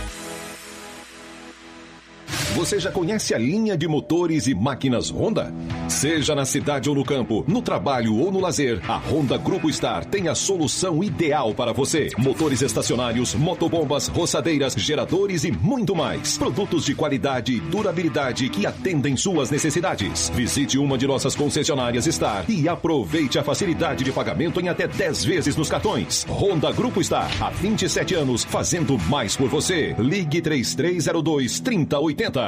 Speaker 24: Você já conhece a linha de motores e máquinas Honda? Seja na cidade ou no campo, no trabalho ou no lazer, a Honda Grupo Star tem a solução ideal para você. Motores estacionários, motobombas, roçadeiras, geradores e muito mais. Produtos de qualidade e durabilidade que atendem suas necessidades. Visite uma de nossas concessionárias Star e aproveite a facilidade de pagamento em até dez vezes nos cartões. Honda Grupo Star, há vinte e sete anos, fazendo mais por você. Ligue três três zero dois, três zero oito zero.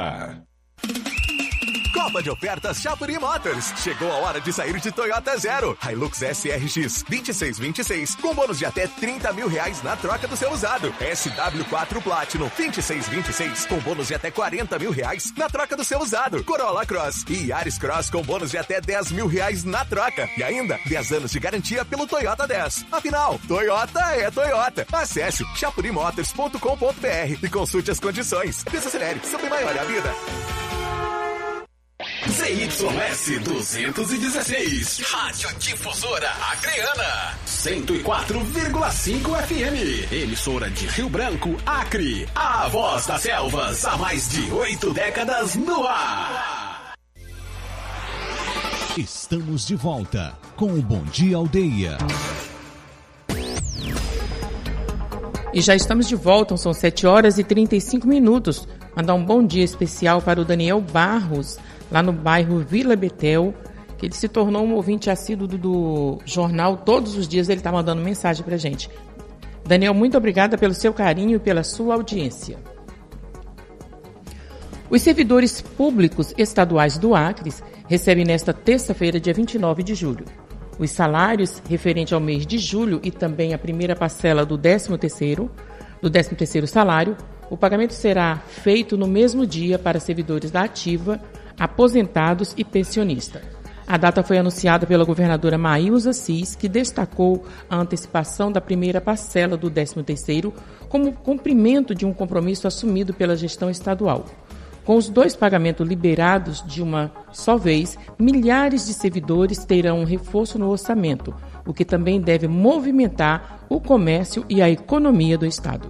Speaker 25: Copa de ofertas Chapuri Motors. Chegou a hora de sair de Toyota Zero. Hilux S R X vinte e seis vinte e seis com bônus de até trinta mil reais na troca do seu usado. S W quatro Platinum vinte e seis vinte e seis com bônus de até quarenta mil reais na troca do seu usado. Corolla Cross e Yaris Cross com bônus de até dez mil reais na troca. E ainda dez anos de garantia pelo Toyota dez. Afinal, Toyota é Toyota. Acesse chapuri motors ponto com ponto b r e consulte as condições. Desacelere, sempre maior a vida.
Speaker 7: Z Y S duzentos e dezesseis, Rádio Difusora Acreana, cento e quatro vírgula cinco F M, emissora de Rio Branco, Acre, a voz das selvas, há mais de oito décadas no ar.
Speaker 9: Estamos de volta com o Bom Dia Aldeia.
Speaker 12: E já estamos de volta, são sete horas e trinta e cinco minutos. Mandar um bom dia especial para o Daniel Barros, lá no bairro Vila Betel, que ele se tornou um ouvinte assíduo do, do jornal. Todos os dias ele está mandando mensagem para a gente. Daniel, muito obrigada pelo seu carinho e pela sua audiência. Os servidores públicos estaduais do Acre recebem nesta terça-feira, dia vinte e nove de julho. Os salários referentes ao mês de julho e também a primeira parcela do décimo terceiro, do décimo terceiro salário, o pagamento será feito no mesmo dia para servidores da ativa, aposentados e pensionistas. A data foi anunciada pela governadora Maílza Cis, que destacou a antecipação da primeira parcela do décimo terceiro como cumprimento de um compromisso assumido pela gestão estadual. Com os dois pagamentos liberados de uma só vez, milhares de servidores terão um reforço no orçamento, o que também deve movimentar o comércio e a economia do Estado.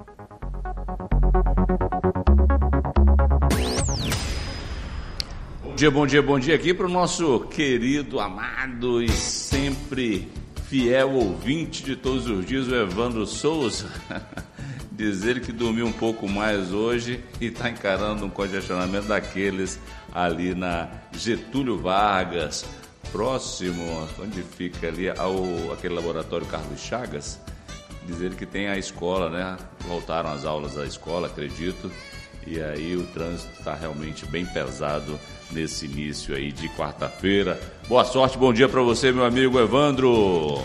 Speaker 11: Bom dia, bom dia, bom dia aqui para o nosso querido, amado e sempre fiel ouvinte de todos os dias, o Evandro Souza. Diz ele que dormiu um pouco mais hoje e está encarando um congestionamento daqueles ali na Getúlio Vargas, próximo, onde fica ali ao, aquele laboratório Carlos Chagas. Diz ele que tem a escola, né? Voltaram as aulas da escola, acredito, e aí o trânsito está realmente bem pesado nesse início aí de quarta-feira. Boa sorte, bom dia para você, meu amigo Evandro.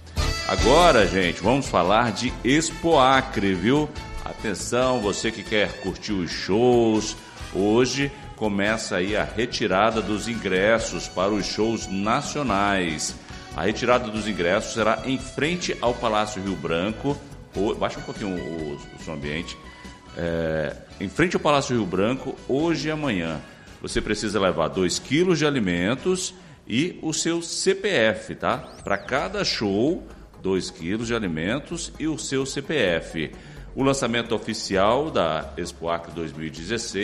Speaker 11: Agora, gente, vamos falar de Expo Acre, viu? Atenção, você que quer curtir os shows, hoje começa aí a retirada dos ingressos para os shows nacionais. A retirada dos ingressos será em frente ao Palácio Rio Branco, ou, baixa um pouquinho o, o seu ambiente, é, em frente ao Palácio Rio Branco, hoje e amanhã. Você precisa levar dois quilos de alimentos e o seu C P F, tá? Para cada show, dois quilos de alimentos e o seu C P F. O lançamento oficial da Expo Acre dois mil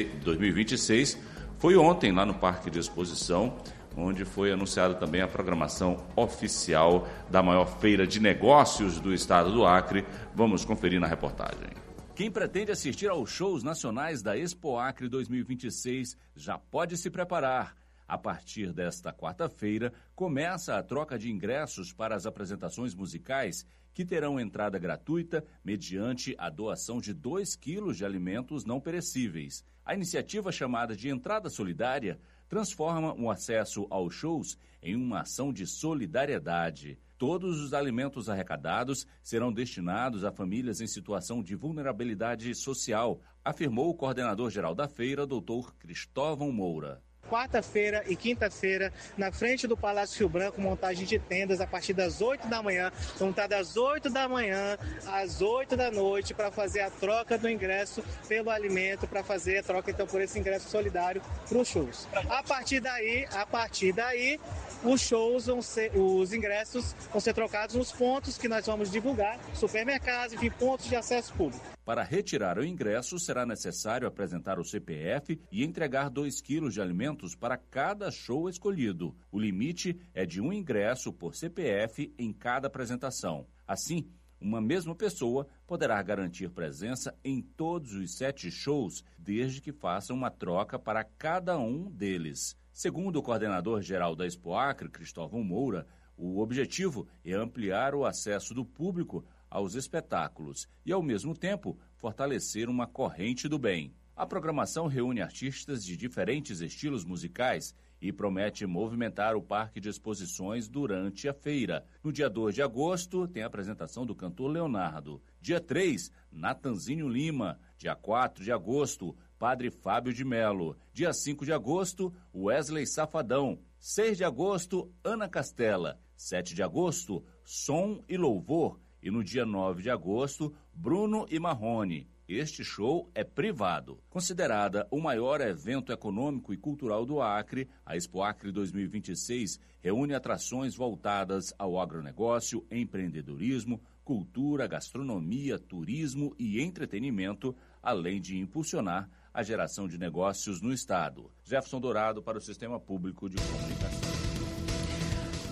Speaker 11: e vinte e seis foi ontem lá no Parque de Exposição, onde foi anunciada também a programação oficial da maior feira de negócios do estado do Acre. Vamos conferir na reportagem. Quem pretende assistir aos shows nacionais da Expo Acre dois mil e vinte e seis já pode se preparar. A partir desta quarta-feira, começa a troca de ingressos para as apresentações musicais, que terão entrada gratuita mediante a doação de dois quilos de alimentos não perecíveis. A iniciativa, chamada de Entrada Solidária, transforma o acesso aos shows em uma ação de solidariedade. Todos os alimentos arrecadados serão destinados a famílias em situação de vulnerabilidade social, afirmou o coordenador-geral da feira, doutor Cristóvão Moura.
Speaker 1: Quarta-feira e quinta-feira, na frente do Palácio Rio Branco, montagem de tendas a partir das oito da manhã. Vão estar das oito da manhã às oito da noite para fazer a troca do ingresso pelo alimento, para fazer a troca então por esse ingresso solidário para os shows. A partir daí, a partir daí, os shows vão ser, os ingressos vão ser trocados nos pontos que nós vamos divulgar, supermercados, enfim, pontos de acesso público.
Speaker 11: Para retirar o ingresso, será necessário apresentar o C P F e entregar dois quilos de alimentos para cada show escolhido. O limite é de um ingresso por C P F em cada apresentação. Assim, uma mesma pessoa poderá garantir presença em todos os sete shows, desde que faça uma troca para cada um deles. Segundo o coordenador-geral da Expo Acre, Cristóvão Moura, o objetivo é ampliar o acesso do público aos espetáculos e, ao mesmo tempo, fortalecer uma corrente do bem. A programação reúne artistas de diferentes estilos musicais e promete movimentar o Parque de Exposições durante a feira. No dia dois de agosto, tem a apresentação do cantor Leonardo. Dia três, Natanzinho Lima. Dia quatro de agosto, Padre Fábio de Melo. Dia cinco de agosto, Wesley Safadão. seis de agosto, Ana Castela. sete de agosto, Som e Louvor. E no dia nove de agosto, Bruno e Marrone. Este show é privado. Considerada o maior evento econômico e cultural do Acre, a Expo Acre dois mil e vinte e seis reúne atrações voltadas ao agronegócio, empreendedorismo, cultura, gastronomia, turismo e entretenimento, além de impulsionar a geração de negócios no estado. Jefferson Dourado para o Sistema Público de Comunicação.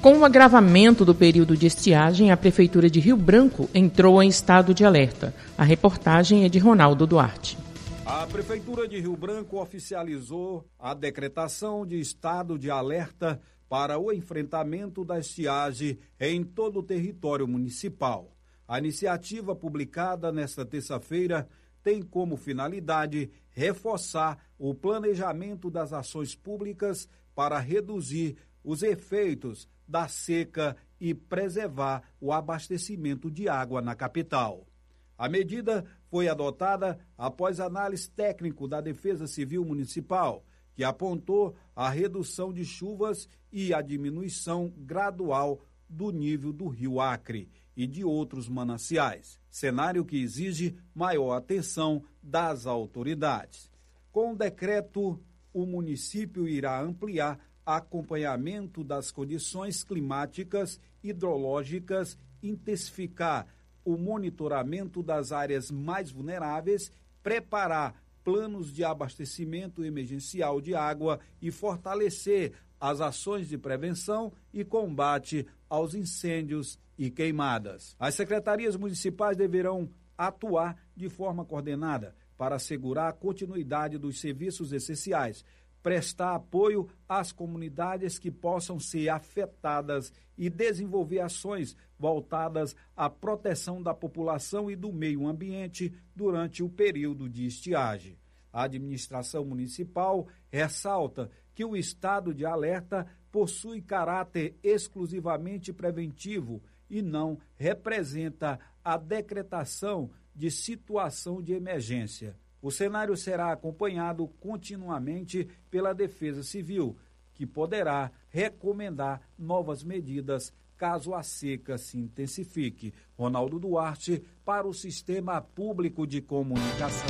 Speaker 12: Com o agravamento do período de estiagem, a Prefeitura de Rio Branco entrou em estado de alerta. A reportagem é de Ronaldo Duarte.
Speaker 2: A Prefeitura de Rio Branco oficializou a decretação de estado de alerta para o enfrentamento da estiagem em todo o território municipal. A iniciativa publicada nesta terça-feira tem como finalidade reforçar o planejamento das ações públicas para reduzir os efeitos da seca e preservar o abastecimento de água na capital. A medida foi adotada após análise técnica da Defesa Civil Municipal, que apontou a redução de chuvas e a diminuição gradual do nível do rio Acre e de outros mananciais, cenário que exige maior atenção das autoridades. Com o decreto, o município irá ampliar acompanhamento das condições climáticas, hidrológicas, intensificar o monitoramento das áreas mais vulneráveis, preparar planos de abastecimento emergencial de água e fortalecer as ações de prevenção e combate aos incêndios e queimadas. As secretarias municipais deverão atuar de forma coordenada para assegurar a continuidade dos serviços essenciais, prestar apoio às comunidades que possam ser afetadas e desenvolver ações voltadas à proteção da população e do meio ambiente durante o período de estiagem. A administração municipal ressalta que o estado de alerta possui caráter exclusivamente preventivo e não representa a decretação de situação de emergência. O cenário será acompanhado continuamente pela Defesa Civil, que poderá recomendar novas medidas caso a seca se intensifique. Ronaldo Duarte, para o Sistema Público de Comunicação.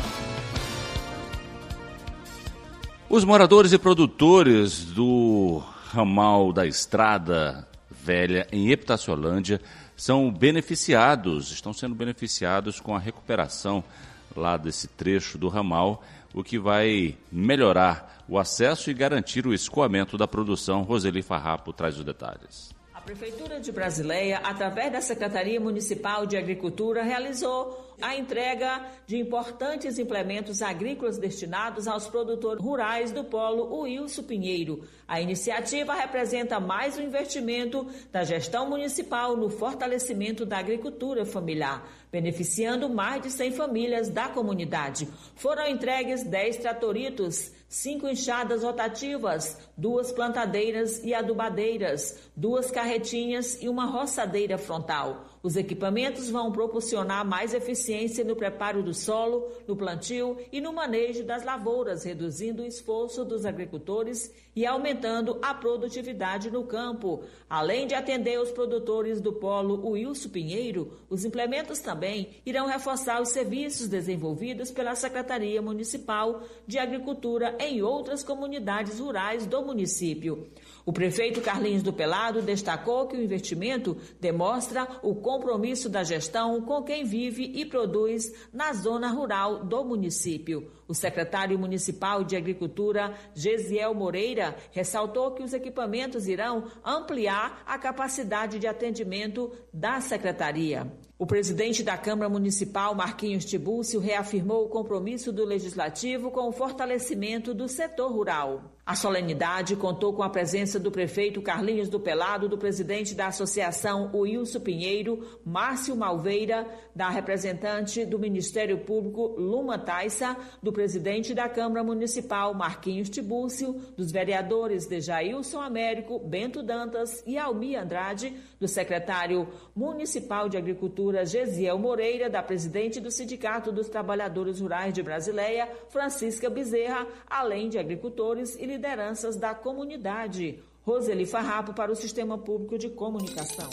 Speaker 11: Os moradores e produtores do ramal da Estrada Velha em Epitaciolândia são beneficiados, estão sendo beneficiados com a recuperação lá desse trecho do ramal, o que vai melhorar o acesso e garantir o escoamento da produção. Roseli Farrapo traz os detalhes.
Speaker 3: A Prefeitura de Brasileia, através da Secretaria Municipal de Agricultura, realizou a entrega de importantes implementos agrícolas destinados aos produtores rurais do polo Uilson Pinheiro. A iniciativa representa mais um investimento da gestão municipal no fortalecimento da agricultura familiar, beneficiando mais de cem famílias da comunidade. Foram entregues dez tratoritos, cinco enxadas rotativas, duas plantadeiras e adubadeiras, duas carretinhas e uma roçadeira frontal. Os equipamentos vão proporcionar mais eficiência no preparo do solo, no plantio e no manejo das lavouras, reduzindo o esforço dos agricultores e aumentando a produtividade no campo. Além de atender os produtores do polo Uilson Pinheiro, os implementos também irão reforçar os serviços desenvolvidos pela Secretaria Municipal de Agricultura em outras comunidades rurais do município. O prefeito Carlinhos do Pelado destacou que o investimento demonstra o compromisso da gestão com quem vive e produz na zona rural do município. O secretário municipal de Agricultura, Gesiel Moreira, ressaltou que os equipamentos irão ampliar a capacidade de atendimento da secretaria. O presidente da Câmara Municipal, Marquinhos Tibúrcio, reafirmou o compromisso do Legislativo com o fortalecimento do setor rural. A solenidade contou com a presença do prefeito Carlinhos do Pelado, do presidente da Associação Uilson Pinheiro, Márcio Malveira, da representante do Ministério Público, Luma Taissa, do presidente da Câmara Municipal, Marquinhos Tibúrcio, dos vereadores Dejailson Américo, Bento Dantas e Almi Andrade, do secretário municipal de Agricultura, Gesiel Moreira, da presidente do Sindicato dos Trabalhadores Rurais de Brasileia, Francisca Bezerra, além de agricultores e lideranças da comunidade. Roseli Farrapo para o Sistema Público de Comunicação.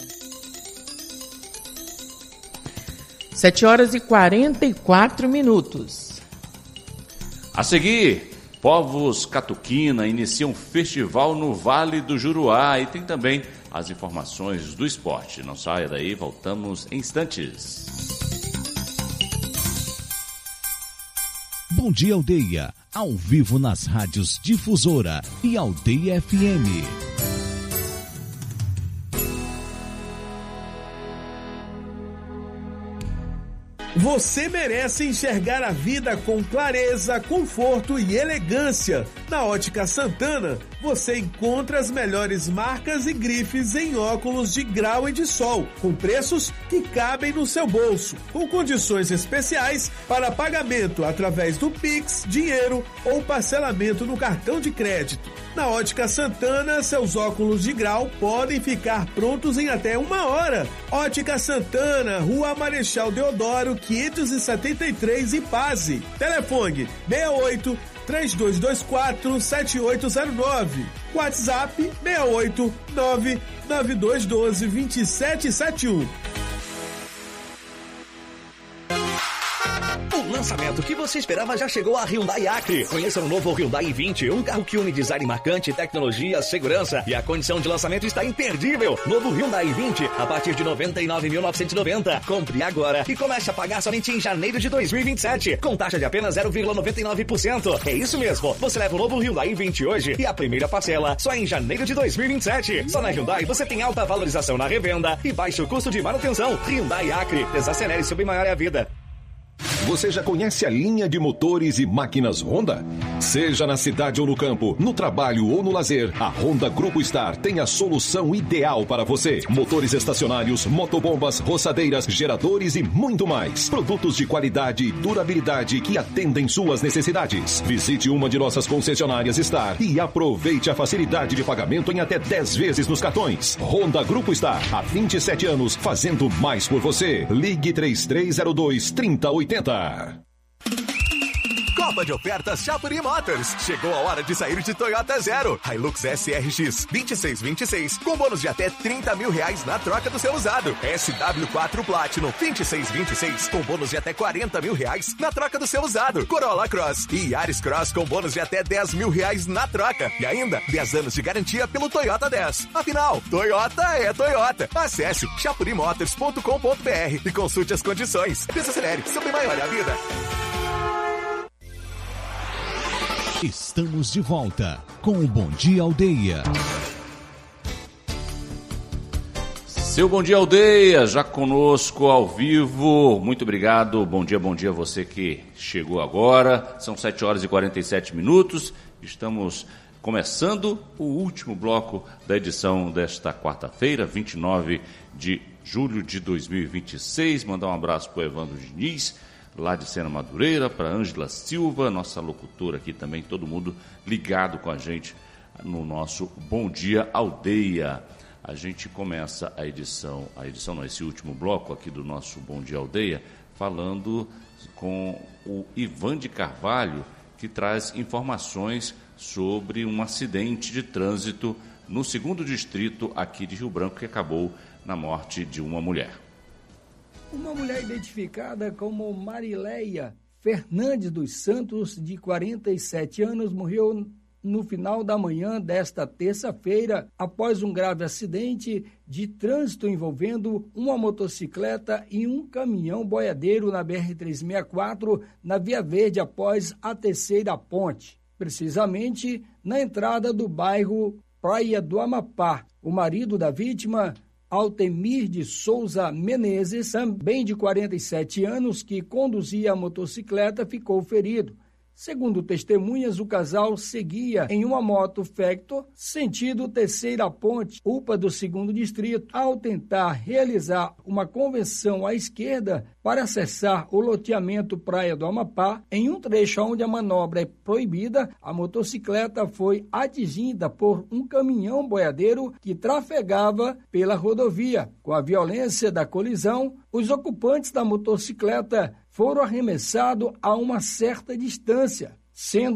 Speaker 12: sete horas e quarenta e quatro minutos.
Speaker 11: A seguir, povos Catuquina iniciam um festival no Vale do Juruá e tem também as informações do esporte. Não saia daí, voltamos em instantes.
Speaker 9: Bom Dia Aldeia, ao vivo nas rádios Difusora e Aldeia F M.
Speaker 23: Você merece enxergar a vida com clareza, conforto e elegância. Na Ótica Santana, você encontra as melhores marcas e grifes em óculos de grau e de sol, com preços que cabem no seu bolso, com condições especiais para pagamento através do Pix, dinheiro ou parcelamento no cartão de crédito. Na Ótica Santana, seus óculos de grau podem ficar prontos em até uma hora. Ótica Santana, Rua Marechal Deodoro, quinhentos e setenta e três, Ipase. Telefone seis oito, três dois dois quatro, sete oito zero nove. WhatsApp seis oito, nove nove dois um dois, dois sete sete um.
Speaker 4: O lançamento que você esperava já chegou à Hyundai Acre. Conheça o novo Hyundai i vinte, um carro que une design marcante, tecnologia, segurança, e a condição de lançamento está imperdível. Novo Hyundai i vinte a partir de noventa e nove mil novecentos e noventa. Compre agora e comece a pagar somente em janeiro de dois mil e vinte e sete, com taxa de apenas zero vírgula noventa e nove por cento. É isso mesmo, você leva o novo Hyundai i vinte hoje e a primeira parcela só em janeiro de dois mil e vinte e sete. Só na Hyundai você tem alta valorização na revenda e baixo custo de manutenção. Hyundai Acre, desacelere seu bem maior é a vida.
Speaker 24: Você já conhece a linha de motores e máquinas Honda? Seja na cidade ou no campo, no trabalho ou no lazer, a Honda Grupo Star tem a solução ideal para você. Motores estacionários, motobombas, roçadeiras, geradores e muito mais. Produtos de qualidade e durabilidade que atendem suas necessidades. Visite uma de nossas concessionárias Star e aproveite a facilidade de pagamento em até dez vezes nos cartões. Honda Grupo Star, há vinte e sete anos, fazendo mais por você. Ligue três três zero dois, três zero oito zero.
Speaker 25: Copa de ofertas Chapuri Motors. Chegou a hora de sair de Toyota Zero. Hilux S R X vinte e seis vinte e seis com bônus de até trinta mil reais na troca do seu usado. S W quatro Platinum vinte e seis vinte e seis com bônus de até quarenta mil reais na troca do seu usado. Corolla Cross e Yaris Cross com bônus de até dez mil reais na troca. E ainda dez anos de garantia pelo Toyota dez. Afinal, Toyota é Toyota. Acesse chapuri motors ponto com ponto b r e consulte as condições. Desacelere, seu bem maior é a vida.
Speaker 9: Estamos de volta com o Bom Dia Aldeia.
Speaker 11: Seu Bom Dia Aldeia, já conosco ao vivo. Muito obrigado. Bom dia, bom dia a você que chegou agora. São sete horas e quarenta e sete minutos. Estamos começando o último bloco da edição desta quarta-feira, vinte e nove de julho de dois mil e vinte e seis. Mandar um abraço para o Evandro Diniz, lá de Sena Madureira, para Ângela Silva, nossa locutora aqui também, todo mundo ligado com a gente no nosso Bom Dia Aldeia. A gente começa a edição, a edição não, esse último bloco aqui do nosso Bom Dia Aldeia, falando com o Ivan de Carvalho, que traz informações sobre um acidente de trânsito no segundo distrito aqui de Rio Branco, que acabou na morte de uma mulher.
Speaker 5: Uma mulher identificada como Marileia Fernandes dos Santos, de quarenta e sete anos, morreu no final da manhã desta terça-feira após um grave acidente de trânsito envolvendo uma motocicleta e um caminhão boiadeiro na B R trezentos e sessenta e quatro, na Via Verde, após a Terceira Ponte, precisamente na entrada do bairro Praia do Amapá. O marido da vítima, Altemir de Souza Menezes, também de quarenta e sete anos, que conduzia a motocicleta, ficou ferido. Segundo testemunhas, o casal seguia em uma moto Factor, sentido Terceira Ponte, U P A do segundo distrito. Ao tentar realizar uma conversão à esquerda para acessar o loteamento Praia do Amapá, em um trecho onde a manobra é proibida, a motocicleta foi atingida por um caminhão boiadeiro que trafegava pela rodovia. Com a violência da colisão, os ocupantes da motocicleta foram arremessados a uma certa distância, sendo